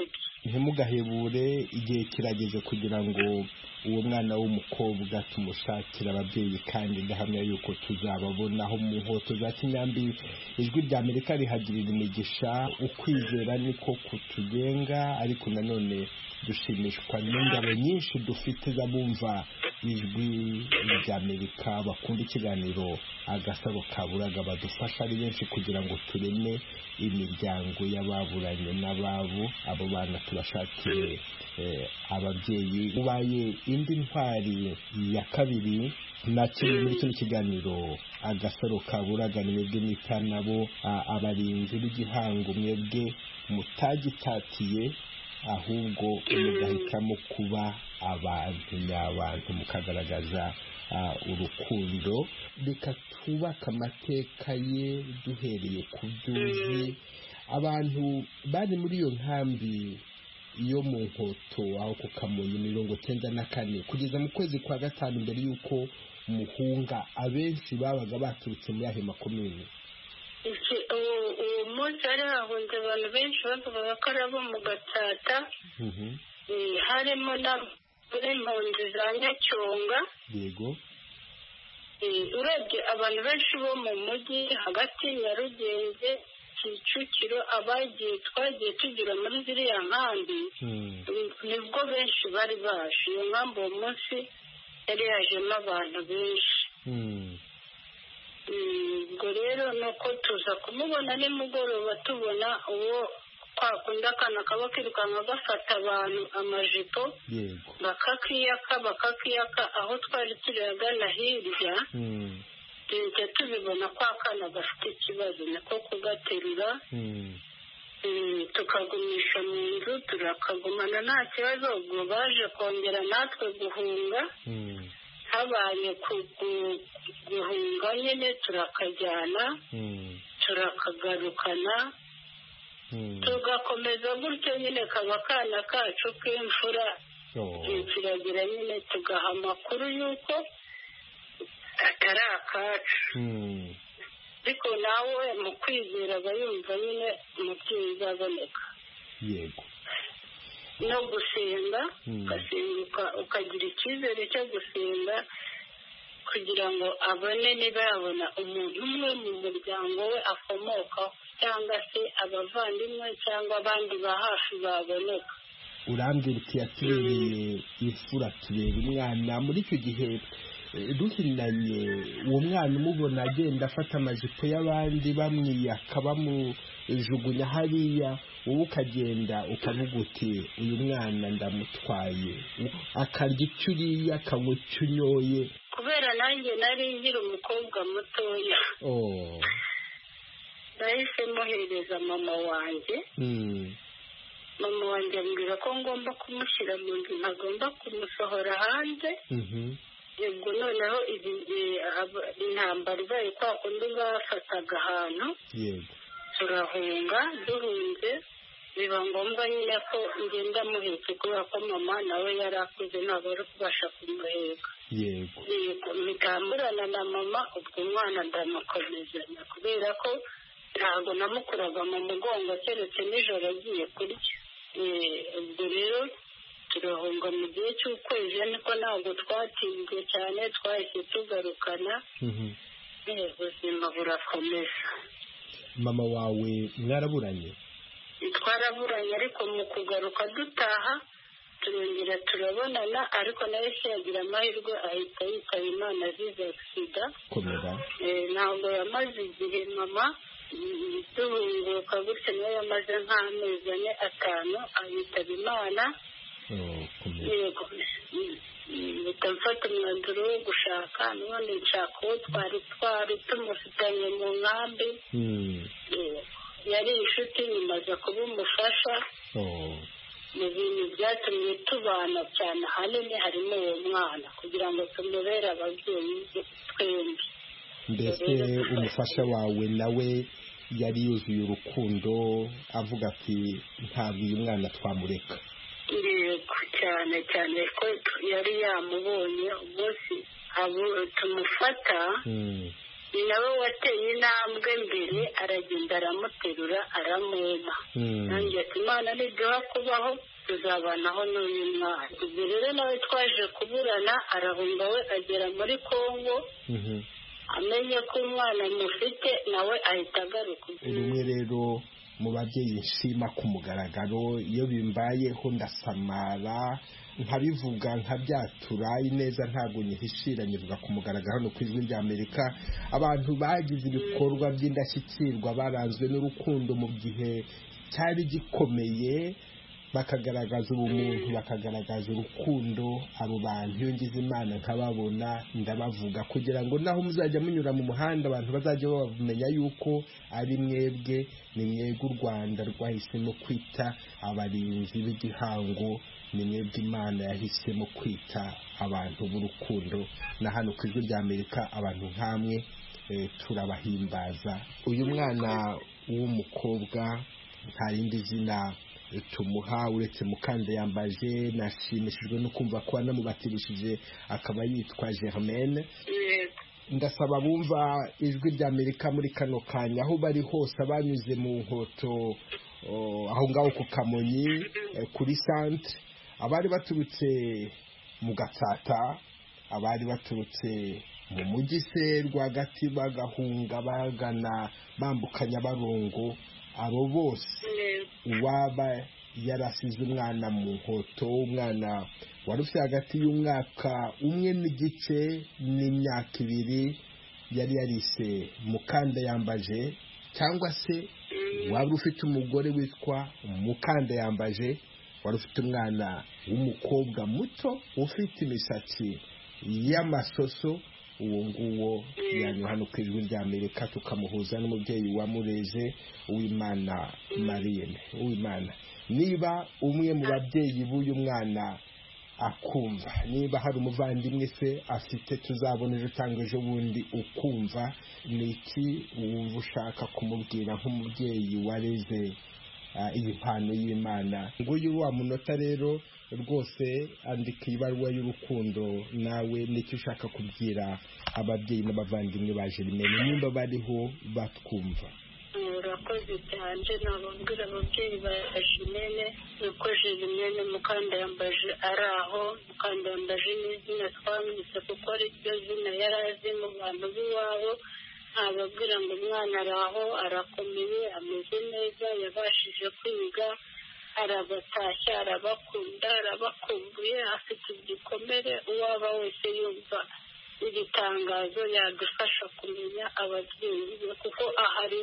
ntimugahebure igihe kirageze kugira ngo uwo mwana w'umukobwa tumushakira ababyeyi kandi ndahamya yuko tuzababonaho mu nkoto za Kinyambi. Ijwi rya Amerika rihagirira imigisha, ukwizera niko kutugenga, ariko nanone dushimishwa n'ingabo nyinshi dufite z'abumva ijwi rya Amerika bakunda ikiganiro Agasaro Kaburaga, badufasha ari benshi kugira ngo tureme imiryango y'ababuranye n'ababo. Abo bana tubashakiye ababyeyi. Ubaye indi ntwari ya kabiri nakiri muri kino kiganiro Agasaro Kaburaga. Mwebwe mwita nabo abarinzi b'igihango, mwebwe mutagitatiye ahubwo mugahitamo kuba abantu nyabantu, mukagaragaza urukundo. Reka twubake amateka ye duhereye ku byuzi. Abantu bari muri iyo nkambi yo mu Nkoto aho ku Kamonyi 1994 kugeza mu kwezi kwa gatanu mbere y'uko muhunga, abenshi babaga baturutse muri ahe makomune. Uwo munsi hari hahunze abantu benshi bavugaga ko ari abo mu Gatsata, harimo n'impunzi za Nyacyonga. Yego. Urebye abantu benshi bo mu mujyi hagati Nyarugenge, Kicukiro, twagiye tugira muri ziriya nkambi, nibwo benshi bari baje. Iyo nkambi uwo munsi yari yajemo abantu benshi. Ubwo rero ni uko tuza kumubona nimugoroba, tubona uwo kwakunda akana kaba kirukanka gafata abantu amajipo, bakakiyaka aho twari turi agana hirya. Tujya tubibona ko akana gafite ikibazo, niko kugaterura tukagumisha mu nzu, turakagumana nta kibazo. Ubwo baje kongera natwe guhunga, habaye guhunga nyine turakajyana, turakagarukana, tugakomeza gutyo nyine. Kaba akana kacu k'imfura, kiragira nyine tugaha amakuru y'uko atari akacu. Ariko nawe mu kwizera aba yumva nyine umubyeyi uzaboneka. Yego. No gusenga, ugasenga ukagira icyizere cyo gusenga kugira ngo abone niba yabona umuntu umwe mu muryango we akomokaho, cyangwa se abavandimwe cyangwa abandi ba hafi baboneka. Urambwira uti yatubereye imfura, tubera umwana. Muri icyo gihe duhinanye, uwo mwana umubona agenda afata amajipo y'abandi bamwiyaka bamujugunya hariya, wowe ukagenda ukavuga uti uyu mwana ndamutwaye, akarya icyo uriye akanywa icyo unyoye. Kubera nanjye nari nkiri umukobwa mutoya, nahise muhereza mama wanjye. Mama wanjye ambwira ko ngomba kumushyira mu nzu, ntagomba kumusohora hanze. Ubwo noneho intambara ibaye kwa kundi bafataga ahantu, turahunga. Duhunze biba ngombwa nyine ko ngenda muhetse, kubera ko mama nawe yari akuze ntabwo ari kubasha kumuheka. Yego. Mitamburana na mama, ubwo umwana ndamukomezanya kubera ko ntabwo namukuraga mu mugongo keretse nijoro agiye kurya. Ubwo rero turahunga mu gihe cy'ukwezi, ariko ntabwo twatinze cyane, twahise tugarukana. Ubuzima burakomeza. Mama wawe mwaraburanye? Twaraburanye, ariko mu kugaruka dutaha turongera turabonana, ariko nawe se yagira amahirwe ahita yitaba Imana azize sida. Ntabwo yamaze igihe mama duhunguka gutya, nawe yamaze nk'amezi 4-5 ahitaba Imana. Yego. Mfata umwanzuro wo gushaka, none nshaka uwo twari tumufitanye mu nkambi. Yari inshuti, nyuma aza kuba umufasha. Mu bintu byatumye tubana cyane ahanini harimo uwo mwana, kugira ngo tumubere ababyeyi twembi. Mbese umufasha wawe nawe yari yuzuye urukundo, avuga ati ntabwo uyu mwana twamureka? Yego, cyane cyane ko yari yamubonye umunsi tumufata. ni nawe wateye intambwe mbere aragenda aramuterura aramwema nanjye ati imana niduha kubaho tuzabanaho n'uyu mwana ubwo rero nawe twaje kuburana arahunga we agera muri Kongo amenye ko umwana mufite nawe ahita agaruka rumwe rero mu babyeyi nshima ku mugaragaro iyo bimbayeho ndasamara nkabivuga nkabyatura ineza ntabwo nyihishira nyivuga ku mugaragaro no kw'ijwi rya Amerika abantu bagize ibikorwa by'indashyikirwa baranzwe n'urukundo mu gihe cyari gikomeye bakagaragaza ubumuntu bakagaragaza urukundo abo bantu iyo ngize imana nkababona ndabavuga kugira ngo naho muzajya munyura mu muhanda abantu bazajya bamenya yuko ari mwebwe ni mwebwe u Rwanda rwahisemo kwita abarinzi b'igihango ni mwebwe imana yahisemo kwita abantu b'urukundo na hano ku ijwi rya Amerika abantu nkamwe turabahimbaza uyu mwana w'umukobwa nta yindi zina tumuha uretse Mukandayambaje nashimishijwe no kumva ko anamubatirishije akaba yitwa Germaine ndasaba bumva ijwi rya Amerika muri kano kanya aho bari hose abanyuze mu nkoto aho ngaho ku Kamonyi kuri centre abari baturutse mu Gatsata abari baturutse mu mujyi se rwagati bagahunga bagana bambukanya Barongo abo bose uwaba yarasize umwana mu nkoto umwana wari ufite hagati y'umwaka umwe n'igice n'imyaka 2 yari yarise Mukandayambaje cyangwa se waba ufite umugore witwa Mukandayambaje wari ufite umwana w'umukobwa muto ufite imisatsi y'amasoso uwo nguwo yanyu hano ku ijwi rya Amerika tukamuhuza n'umubyeyi wamureze Uwimana Marienne Uwimana niba umwe mu babyeyi b'uyu mwana akumva niba hari umuvandimwe se afite tuzabona ejo cyangwa ejo bundi ukumva ni iki wumva ushaka kumubwira nk'umubyeyi wareze iyi mpano y'Imana nguyu wa munota rero rwose andika ibaruwa y'urukundo nawe nicyo ushaka kubwira ababyeyi n'abavandimwe ba Germaine nimba bariho batwumva urakoze cyane nababwira ababyeyi ba Germaine nuko Germaine Mukandayambaje ari aho Mukandayambaje n'izina twamwise kuko ari ryo zina yari azi mu bantu b'iwabo ababwira ngo umwana ari aho arakomeye ameze neza yabashije kwiga arabatashya arabakunda arabakumbuye afite igikomere uwaba wese yumva igitangazo yadufasha kumenya ababyeyi be kuko ahari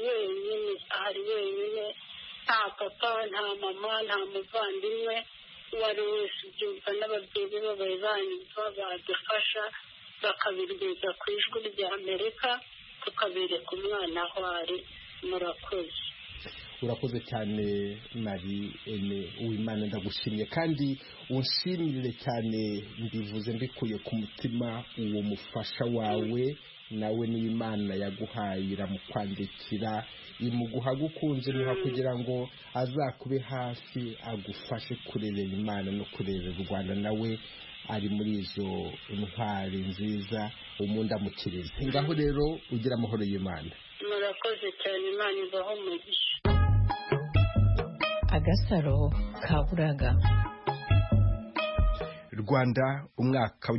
wenyine nta papa nta mama nta muvandimwe uwo ari wese ubyumva n'ababyeyi be babaye banyumva badufasha bakabirigeza ku ijwi rya Amerika tukabereka umwana aho ari murakoze urakoze cyane Marienne Uwimana ndagushimye kandi unshimire cyane mbivuze mbikuye ku mutima uwo mufasha wawe nawe n'Imana yaguhaye iramukwandikira imuguha gukunze muha kugira ngo azakube hafi agufashe kurerera Imana no kurerera u Rwanda nawe ari muri izo ntwari nziza umundamukirize ngaho rero ugira amahoro y'Imana murakoze cyane Imana ibaho umugisha Agasaro Kaburaga Rwanda umwaka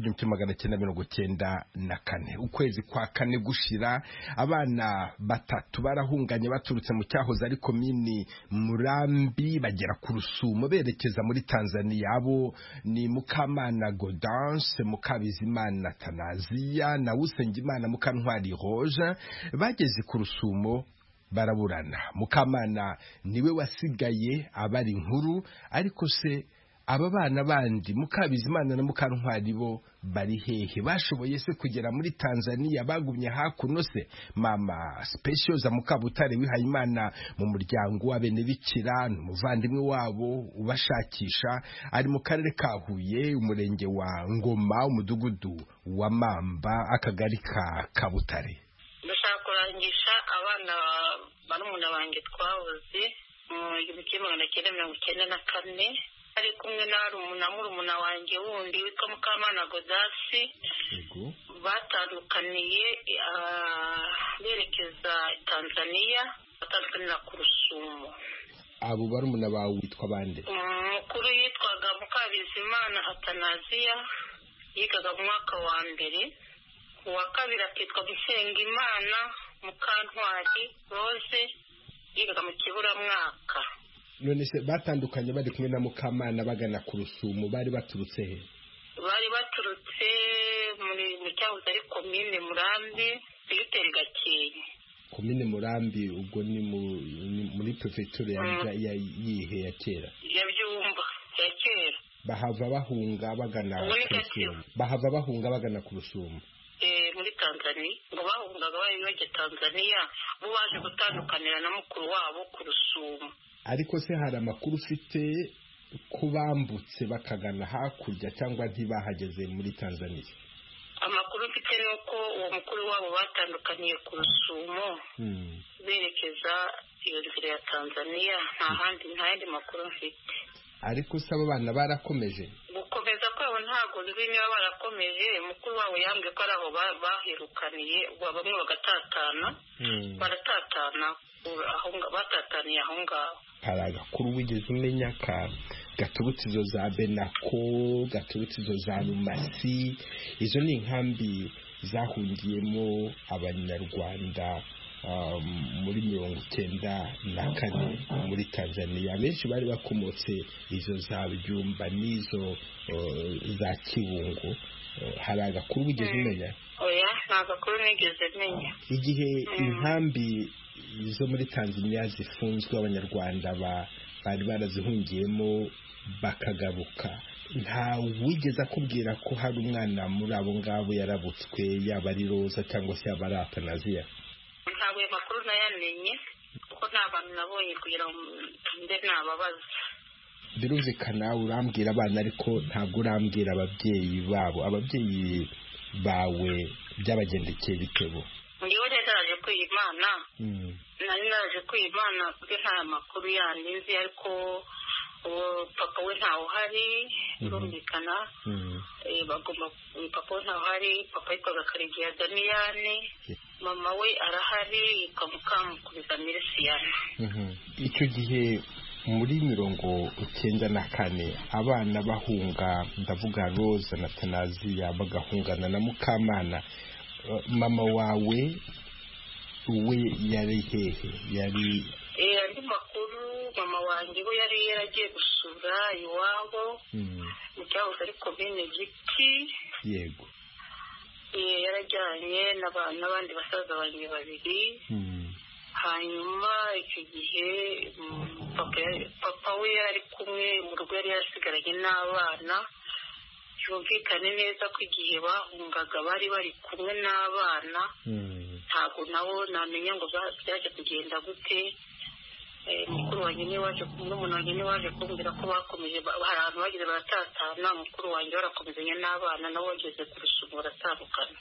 w'1994 ukwezi kwa kane gushira abana batatu barahunganye baturutse mu cyahoze ari komini Murambi bagera ku Rusumo berekeza muri Tanzania abo ni Mukamana Gaudence Mukabizimana Tanazia na Usengimana Mukantwari Roje bageze ku Rusumo baraburana Mukamana niwe wasigaye abari inkuru ariko se aba bana bandi Mukabizimana na Mukantwari bo bari hehe bashoboye se kugera muri Tanzania bagumye hakuno se mama Special za Mukabutare Wihayimana mu muryango w'abenebikira n'umuvandimwe wabo ubashakisha ari mu karere ka Huye umurenge wa Ngoma umudugudu wa Mamba akagari ka Kabutare ndashaka kurangisha abana barumuna banjye twabuze mu 1994 ari kumwe na murumuna wanjye wundi witwa Mukamana Godasi batandukaniye berekeza Tanzania, batandukanira ku Rusumo. abo barumuna bawe witwa bande? Umukuru yitwaga Mukabizimana Atanaziya, yigaga mu mwaka wa mbere. Uwa kabiri akitwa Bisengimana Mukantwari Rose, yigaga mu kiburamwaka. None se batandukanye bari kumwe na Mukamana bagana ku Rusumo, bari baturutse he? Bari baturutse mu cyahoze ari komine Murambi, Dogiteri Gakenke. Komine Murambi ubwo ni muri prefecture ya yihe ya kera? Ya Byumba ya kera. Bahava bahunga bagana ku Rusumo. Bahava bahunga bagana ku Rusumo. Muri Tanzania, ngo bahungaga bajya Tanzania, bo baje gutandukanira na mukuru wabo ku Rusumo. Ariko se hari amakuru ufite ko bambutse bakagana hakurya cyangwa ntibahageze muri Tanzania? Amakuru mfite ni uko uwo mukuru wabo batandukaniye ku Rusumo berekeza iyo nzira ya Tanzania, nta yandi makuru mfite. Ariko se abo bana barakomeje? Gukomeza kwabo ntabwo nzi niba barakomeje. Mukuru wabo yambwiye ko ari aho bahirukaniye, bamwe bagatatana, baratatana, batataniye aho ngaho. Hari agakuru wigeze umenya gaturutse izo za Benako, gaturutse izo za Rumasi, izo ni inkambi zahungiyemo abanyarwanda muri 1994 muri Tanzania. Benshi bari bakomotse izo za Byumba n'izo za Kibungo. Hari agakuru wigeze umenya? Oya, nta gakuru nigeze menya. Igihe inkambi zo muri Tanzania zifunzwe, abanyarwanda bari barazihungiyemo bakagaruka, nta wigeze akubwira ko hari umwana muri abo ngabo yarabutswe, yaba ari Roza cyangwa se yaba ari Atanaziya? Ntabwo ayo makuru nayamenye kuko nta bantu nabonye kugira ngo mbe nababaza. Birumvikana urambwira abana ariko ntabwo urambwira ababyeyi babo. Ababyeyi bawe byabagendekeye bitebo? Ndiho naraje kwiyimana, nari naraje kwiyimana kuko nta makuru yandi nzi, ariko papa we ntawe uhari, birumvikana. Bagomba papa we ntawe uhari, papa yitwaga Karegeya Damiyane, mama we arahari, yitwa Mukamukuriza Mirisiyana. Icyo gihe muri 1994 abana bahunga, ndavuga Roza na Atanaziya, bagahungana na Mukamana, mama wawe we yari hehe? Yari andi makuru, mama wanjye we yari yaragiye gusura iwabo mu cyahoze ari komine Giti. Yego. Yarajyanye n'abandi basaza banjye babiri. Hanyuma icyo gihe papa we yari kumwe mu rugo, yari yasigaranye n'abana. Byumvikane neza ko igihe bahungaga bari kumwe n'abana. Ntabwo nabo namenya ngo byaje kugenda gute. Mukuru wanjye niwe waje, n'umuntu wanjye niwe waje kumbwira ko bakomeje, hari ahantu bageze baratatana, mukuru wanjye barakomezanya n'abana, nabo bageze ku Rusumo baratandukana.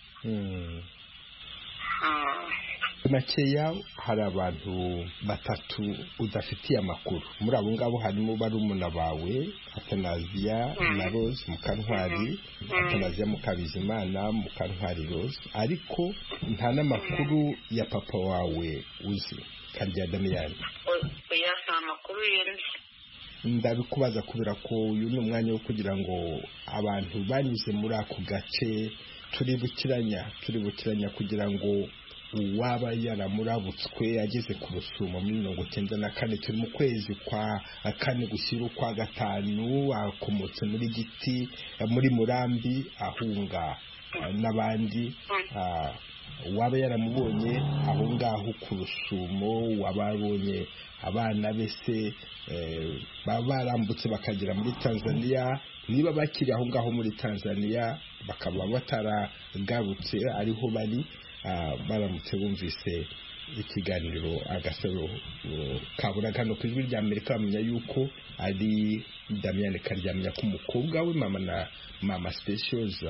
Makeya hari abantu batatu udafitiye amakuru. Muri abo ngabo harimo barumuna bawe Atanaziya na Rose Mukantwari, Atanaziya Mukabizimana, Mukantwari Rose, ariko nta n'amakuru ya papa wawe uzi, Karegeya Damiyane. Oya, nta makuru yenze. Ndabikubaza kubera ko uyu ni umwanya wo kugira ngo abantu banyuze muri ako gace turibukiranya kugira ngo uwaba yaramurabutswe ageze ku Rusumo muri 1994, turi mu kwezi kwa 4 gushyira ukwa 5, akomotse muri Giti, muri Murambi, ahunga n'abandi. Waba yaramubonye aho ngaho ku Rusumo, wababonye abana bese baba barambutse bakagera muri Tanzania, niba bakiri aho ngaho muri Tanzania bakaba bataragarutse ariho bari, baramutse bumvise ikiganiro Agasaro Kaburaga hano ku Ijwi ry'Amerika, bamenya yuko ari Damiyane Karyamya ko umukobwa we mama Specials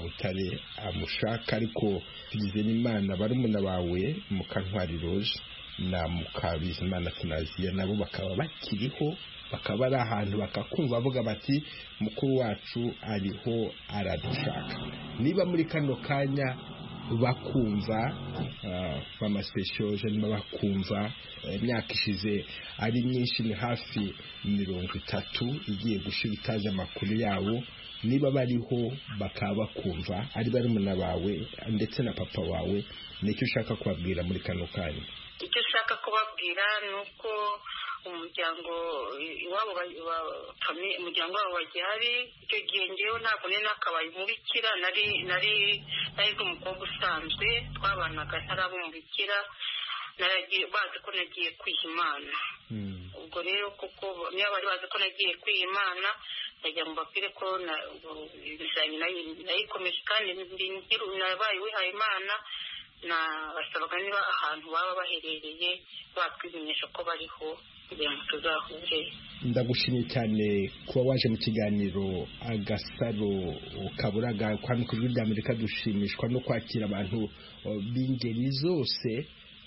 Mukabutare amushaka. Ariko tugize n'Imana barumuna bawe Mukantwari Rose na Mukabizimana Atanaziya nabo bakaba bakiriho, bakaba ari ahantu bakakumva bavuga bati mukuru wacu ariho aradushaka. Niba muri kano kanya bakumva mama special niba bakumva imyaka ishize ari myinshi, ni hafi 30 igiye gushira utaza amakuru yabo, niba bariho bakaba bakumva ari barumuna bawe ndetse na papa wawe, nicyo ushaka kubabwira muri kano kanya? Icyo ushaka kubabwira nuko umuryango iwabo umuryango wabo wagihari. Icyo gihe ngewe ntabwo nakabaye umubikira, nari umukobwa usanzwe, twabanaga ntaraba umubikira, naragiye bazi ko nagiye kwiha Imana. Ubwo rero kuko niba bari bazi ko nagiye kwiha Imana, najya mu babwire ko nayikomeje kandi nabaye wihaye Imana, basabaga niba ahantu baba baherereye batwimenyesha ko bariho kugira ngo tuzahure. Ndagushimiye cyane kuba waje mu kiganiro Agasaro Kaburaga. Kwani ku Ijwi ry'Amerika dushimishwa no kwakira abantu b'ingeri zose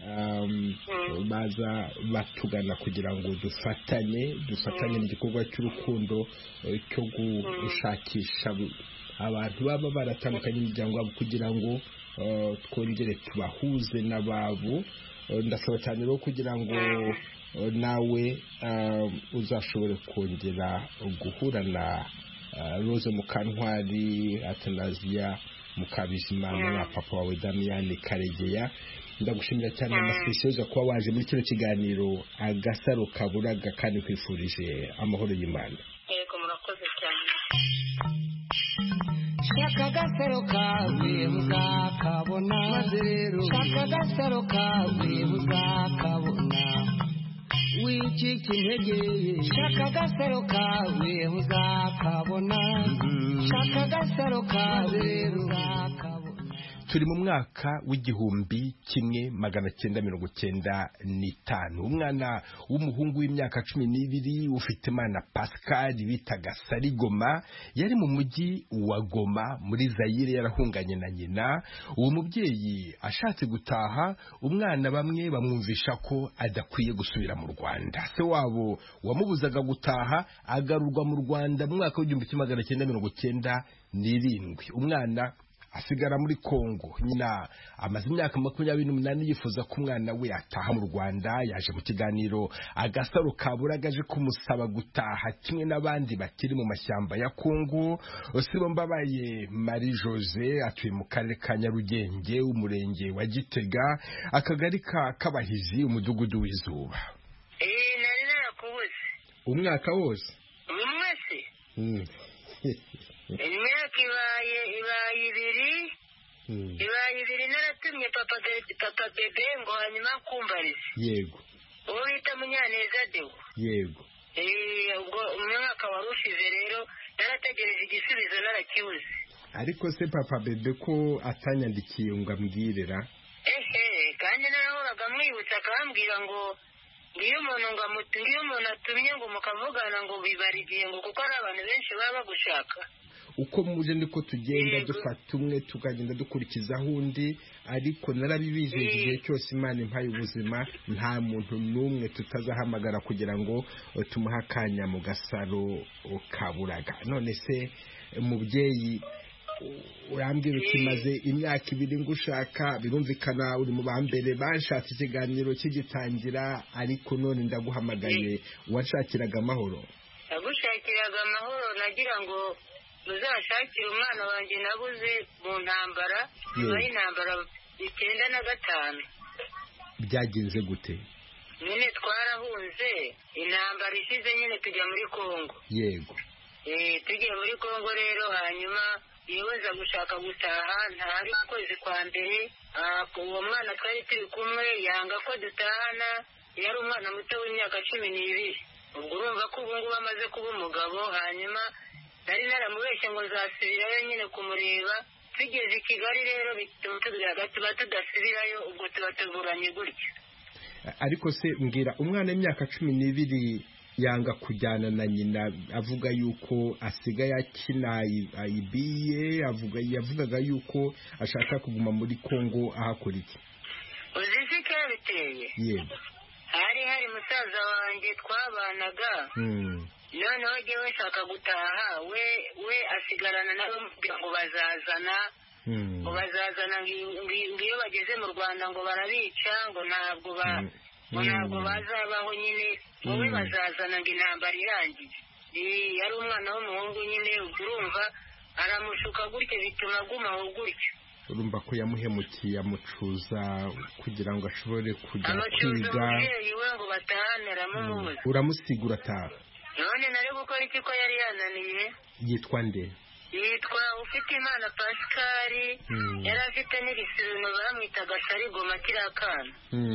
baza batugana kugira ngo dufatanye mu gikorwa cy'urukundo cyo gushakisha abantu baba baratandukanye imiryango yabo kugira ngo twongere tubahuze n'ababo. Ndasaba cyane rero kugira ngo nawe uzashobore kongera guhura na Rose Mukantwari, Atanaziya, Mukabizimana na papa wawe Damiyani Karegeya. Ndagushimira cyane amasesheje kuba waje muri kino kiganiro Agasaro Kaburaga, kandi kwifurije amahoro y'Imana. Yego, murakoze cyane. Shaka agasaro kawe uzakabona, maze rero shaka agasaro kawe uzakabona, wicika intege. Shaka agasaro kawe uzakabona, shaka agasaro kawe uzakabona. Turi mu mwaka w'1995. Umwana w'umuhungu w'imyaka 12 ufite Imana Pascal bitaga Sarigoma yari mu mujyi wa Goma muri Zaire, yarahunganye na nyina. Uwo mubyeyi ashatse gutaha, umwana bamwe bamwumvisha ko adakwiye gusubira mu Rwanda. Se wabo wamubuzaga gutaha agarurwa mu Rwanda mu mwaka w'1997. Umwana asigara muri Kongo. Nyina amaze imyaka 28 yifuza ko umwana we ataha mu Rwanda. Yaje mu kiganiro Agasaro Kaburaga aje kumusaba gutaha kimwe n'abandi bakiri mu mashyamba ya Kongo. Sibo Mbabaye Marie Jose atuye mu karere ka Nyarugenge, umurenge wa Gitega, akagari ka Kabahizi, umudugudu w'Izuba. Nari narakubuze umwaka wose. Imyaka ibaye ibiri naratumye papa bebe ngo hanyuma kumbarize. Yego. Uwo bita Munyaneza Deo. Yego. Ubwo umwaka warushize rero narategereje igisubizo narakibuze. Ariko se papa bebe ko atanyandikiye ngo ambwirera? Kandi narahoraga mwibutsa akambwira ngo ngiyo umuntu atumye ngo mukavugana ngo bibarigiye ngo kuko ari abantu benshi baba bagushaka. Uko muje ndiko tugenda dufata umwe tukagenda dukurikizaho undi, ariko narabibijeje igihe cyose Imana impaye ubuzima nta muntu n'umwe tutazahamagara kugira ngo tumuhakanya mu Gasaro Kaburaga. None se mubyeyi urambwira uti maze imyaka 2 ngushaka, birumvikana uri mu bambere banshatse ikiganiro kigitangira, ariko none ndaguhamagaye. Washakiraga amahoro? Nagushakiraga amahoro, nagira ngo muzashakire umwana wanjye nabuze mu ntambara, nyuma y'intambara 95. Byagenze gute? Nyine twarahunze intambara ishize, nyine tujya muri Kongo. Yego. Tugiye muri Kongo rero, hanyuma yiweza gushaka gutaha, ntari ukwezi kwa mbere. Uwo mwana twari turi kumwe yanga ko dutahana, yari umwana muto w'imyaka 12. Ubwo urumva ko ubu ngubu amaze kuba umugabo. Hanyuma nari naramubeshye ngo nzasubirayo nyine kumureba. Tugeze i Kigali rero tuba tudasubirayo, ubwo tuba tuvuranye gutya. Ariko se mbwira, umwana w'imyaka 12 yanga kujyana na nyina, avuga yuko asigaye akina iyibiye, yavugaga yuko ashaka kuguma muri Kongo ahakora iki? Uzisi kabite byahereye yego hari musaza wanjye twabanaga noneho jyewe nshaka gutaha we asigarana nabo ngo bazazana ngo iyo bageze mu Rwanda ngo barabica ngo ntabwo bazabaho nyine wowe bazazana ngo intambara irangiye yari umwana w'umuhungu nyine urumva aramushuka gutyo bituma agumaho gutyo urumva ko yamuhemukiye amucuza kugira ngo ashobore kujya kwiga umubyeyi we ngo batahaniramo umuzi uramusigura ataha none nari gukora iki ko yari yananiye yitwa nde yitwa Ufitimana Pascal yari afite n'ibisirino baramwitaga Sarigoma kirakana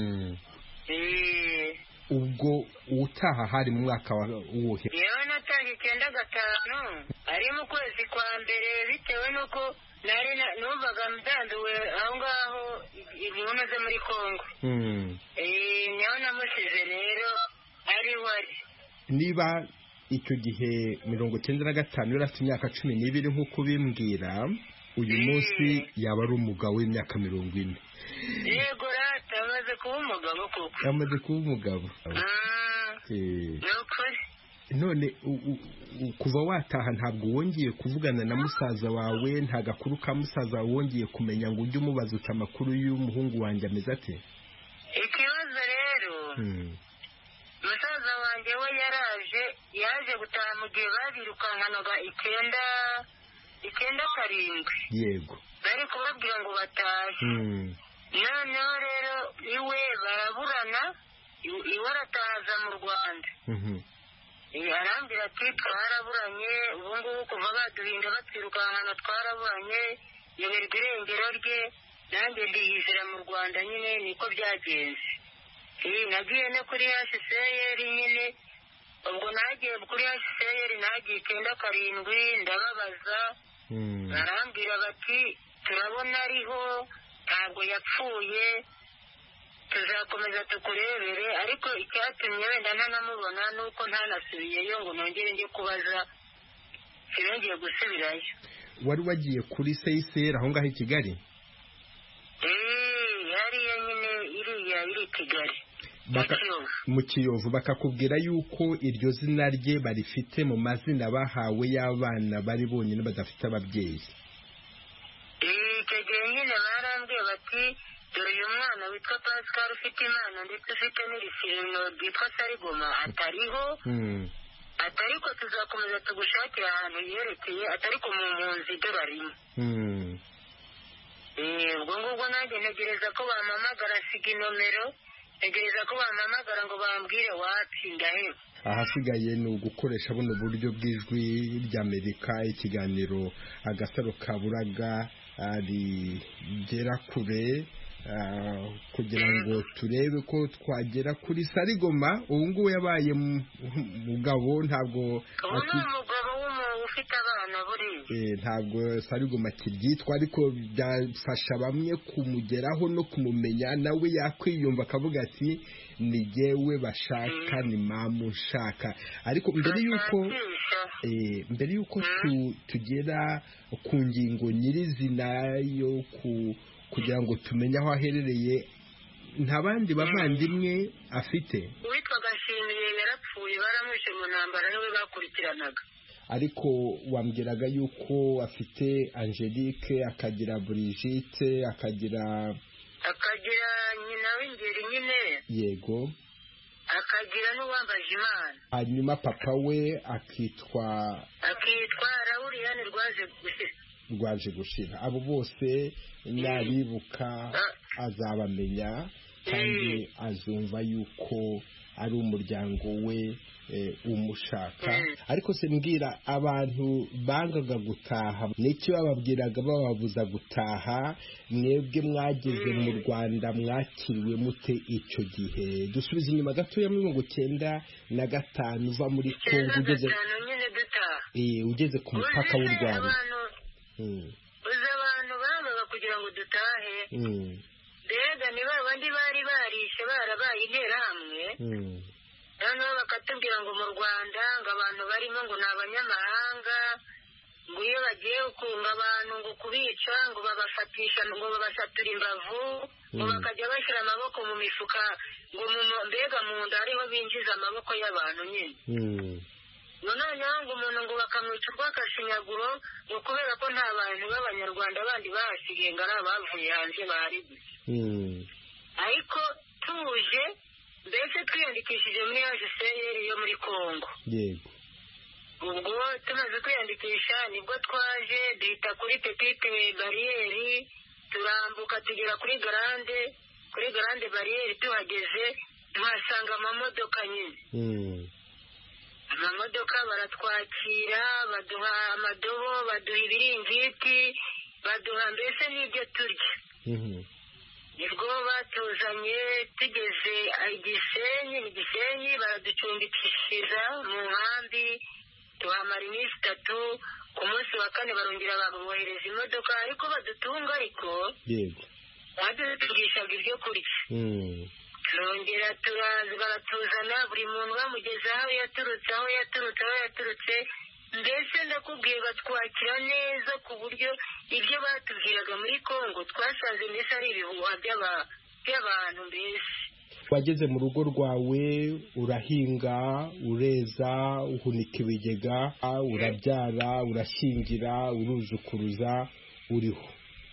ubwo utaha hari mu mwaka wuhe yewe nataje 95 ari mu kwezi kwa mbere bitewe nuko nari numvaga mdanduwe aho ngaho ibintu zo muri Kongo nyaho namusize rero ari wari niba icyo gihe 95 yari afite imyaka 12 nk'uko bimbwira uyu munsi yaba ari umugabo w'imyaka 40 yego rata amaze kuba umugabo koko yamaze kuba umugabo none kuva wataha ntabwo wongeye kuvugana na musaza wawe nta gakuru ka musaza wawe wongeye kumenya ngo ujye umubaza uti amakuru y'umuhungu wanjye ameze ate ikibazo rero musaza wanjye we yaje gutaha mu gihe babirukankanaga 9 yego bari kubabwira ngo batahe noneho rero iwe baraburana iwe arataza mu Rwanda arambwira ati twaraburanye ubu ngubu kuva baduhinda batwirukankana twaraburanye yoberwa irengero rye nanjye ndiyizira mu Rwanda nyine niko byagenze nagiye no kuri HCR nyine ubwo nagiye kuri HCR nagiye 9 ndababaza barambwira bati turabona ariho ntabwo yapfuye tuzakomeza tukurebere ariko icyatumye wenda ntanamubona nuko ntanasubiyeyo ngo nongere njye kubaza sinongeye gusubirayo wari wagiye kuri CICR aho ngaho i Kigali hariya nyine iri Kigali mu Kiyovu bakakubwira yuko iryo zina rye barifite mu mazina bahawe y'abana bari bonyine badafite ababyeyi icyo gihe nyine barambwiye bati dore uyu mwana witwa Pascal ufite imana ndetse ufite n'irifirino ryitwa Sarigoma atariho atariko tuzakomeza tugushakira ahantu yerekeye atariko mu mpunzi dorarimo ubwo ngubwo nanjye ntegereza ko bampamagara siga inomero ntegereza ko bampamagara ngo bambwire watsinda he ahasigaye ni ugukoresha buno buryo bw'ijwi ry'Amerika ikiganiro agasaro kaburaga rigera kure kugira ngo turebe ko twagera kuri Sarigoma ubu ngubu yabaye mugabo ntabwo umugabo ufite abana buri ntabwo Sarigoma kiryitwa ariko byafasha bamwe kumugeraho no kumumenya nawe yakwiyumva akavuga ati ni jyewe bashaka ni mama ushaka ariko mbere yuko tugera ku ngingo nyirizina yo kugira ngo tumenye aho aherereye nta bandi bavandimwe afite uwitwaga Nshimiye yarapfuye baramwishe mu ntambara niwe bakurikiranaga ariko wambwiraga yuko afite Angelique akagira Brigitte akagira nyina w'ingeri nyine yego akagira n'uwambaje Imana hanyuma papa we akitwa Rauliyani rwaje gushira abo bose nabibuka azabamenya kandi azumva yuko ari umuryango we umushaka ariko se mbwira abantu bangaga gutaha n'icyo bababwiraga bababuza gutaha mwebwe mwageze mu Rwanda mwakiriwe mute icyo gihe dusubiza inyuma gato ya 1995 uva muri Kongo ugeze ku mupaka w'u Rwanda uza abantu bangaga kugira ngo dutahe mbega ni babandi bari barishe barabaye interahamwe noneho bakatubwira ngo mu Rwanda ngo abantu barimo ngo ni abanyamahanga ngo iyo bagiye kunga abantu ngo kubica ngo babafatisha ngo babasatura imbavu ngo bakajya bashyira amaboko mu mifuka ngo mbega mu nda ariho binjiza amaboko y'abantu nyine noneho ngo umuntu ngo bakamwica urw'akashinyaguro ngo kubera ko nta bantu b'abanyarwanda bandi bahasigaye ngo ari abavuye hanze bahari gusa ariko tuje mbese twiyandikishije muri HCR yo muri Congo yego ubwo tumaze kwiyandikisha nibwo twaje duhita kuri petite bariyeri turambuka tugera kuri grande bariyeri tuhageze tuhasanga amamodoka nyine amamodoka baratwakira baduha amadobo baduha ibiringiti baduha mbese n'ibyo turya nibwo batuzanye tugeze Gisenyi baraducumbikishiriza mu nkambi tuhamara iminsi 3 ku munsi wa 4 barongera babohereza imodoka ariko badutunga ariko yego badutungishaga ibyo kurya turongera baratuzana buri muntu bamugeza aho yaturutse mbese ndakubwiye batwakira neza ku buryo ibyo batubwiraga muri Congo twasanze mbese ari ibihuha by'abantu mbese wageze mu rugo rwawe urahinga ureza uhunika ibigega urabyara urashyingira uruzukuruza uriho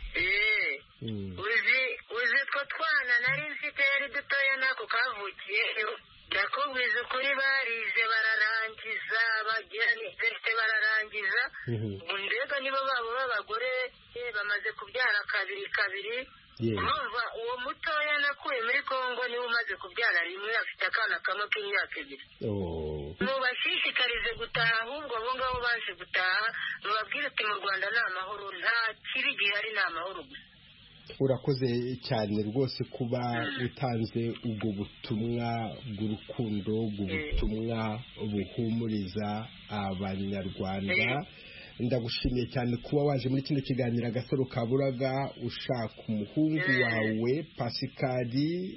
uzi two twana nari mfite yari dutoya nako kavukiye ndakubwiza ukuri barize bararangiza bagira n'ifite bararangiza mbega nibo babo b'abagore bamaze kubyara kabiri urumva uwo mutoya nakuye muri Congo niwe umaze kubyara rimwe afite akana kamwe k'imyaka 2 mubashishikarize gutaha ahubwo abo ngabo baje gutaha mubabwire uti mu Rwanda ni amahoro nta kibi gihari ni amahoro gusa urakoze cyane rwose kuba utanze ubwo butumwa bw'urukundo ubutumwa buhumuriza abanyarwanda ndagushimiye cyane kuba waje muri kino kiganiro Agasaro Kaburaga ushaka umuhungu wawe Pasikali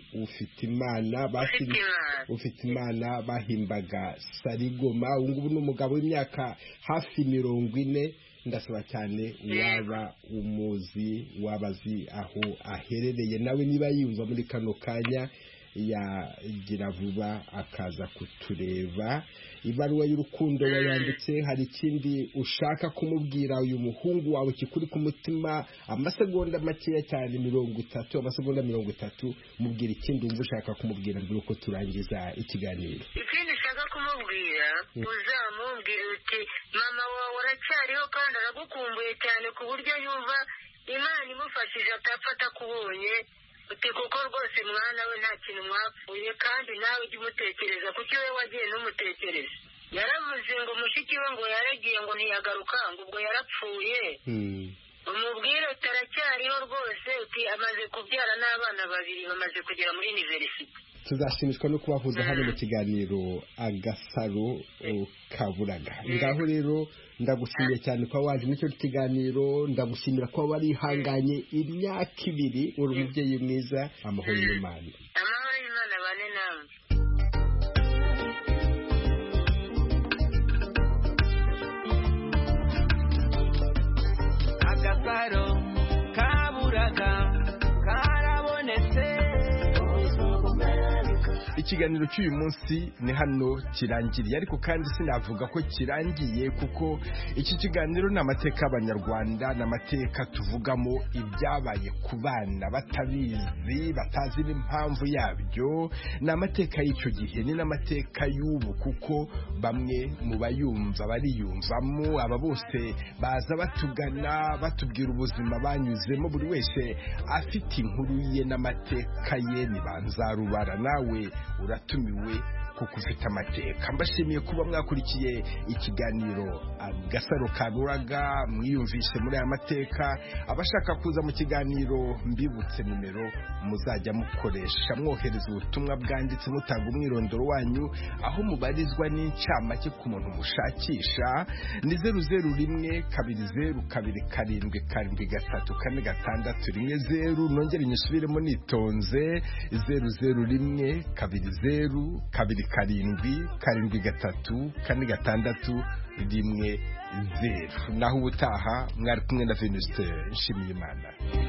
ufite imana bahimbaga Sarigoma ubungubu n'umugabo w'imyaka hafi 40 ndasaba cyane waba umuzi wabazi aho aherereye nawe niba yumva muri kano kanya yagira vuba akaza kutureba ibaruwa y'urukundo wayanditse hari ikindi ushaka kumubwira uyu muhungu wawe kikuri ku mutima amasegonda makeya cyane 30 amasegonda 30 mubwira ikindi umva ushaka kumubwira mbere uko turangiza ikiganiro ikindi ushaka kumubwira uzamubwira uti mama wawe aracyariho kandi aragukumbuye cyane ku buryo yumva Imana imufashije atapfata kubonye uti kuko rwose mwana we nta kintu mwapfuye kandi nawe ujye umutekereza kuko we wagiye n'umutekereza yaravuze ngo mushiki we ngo yaragiye ngo ntiyagaruka ngo ubwo yarapfuye umubwire utaracyariho rwose uti amaze kubyara n'abana 2 bamaze kugera muri university tuzashimishwa no kubahuza hano mu kiganiro Agasaro Kaburaga ngaho rero ndagushimiye cyane kwa waje n'icyo kiganiro ndagushimira ko warihanganye imyaka 2 uri umubyeyi mwiza amahoro y'Imana bane nawe Agasaro Kaburaga karabonetse ikiganiro cy'uyu munsi ni hano kirangiriye ariko kandi sinavuga ko kirangiye kuko iki kiganiro ni amateka y'abanyarwanda n'amateka tuvugamo ibyabaye ku bana batabizi batazi n'impamvu yabyo ni amateka y'icyo gihe ni n'amateka y'ubu kuko bamwe mu bayumva bariyumvamo aba bose baza batugana batubwira ubuzima banyuzemo buri wese afite inkuru ye n'amateka ye nibanzarubara nawe uratumiwe kuko ufite amateka mbashimiye kuba mwakurikiye ikiganiro Agasaro Kaburaga mwiyumvishe muri aya mateka abashaka kuza mu kiganiro mbibutse nimero muzajya mukoresha mwohereza ubutumwa bwanditse mutanga umwirondoro wanyu aho mubarizwa n'incamake ku muntu mushakisha ni 00122774346 nongere nyisubiremo nitonze 00122 7 karindwi 3 4 6 rimwe 0. naho ubutaha mwari kumwe na Venuste Nshimiyimana.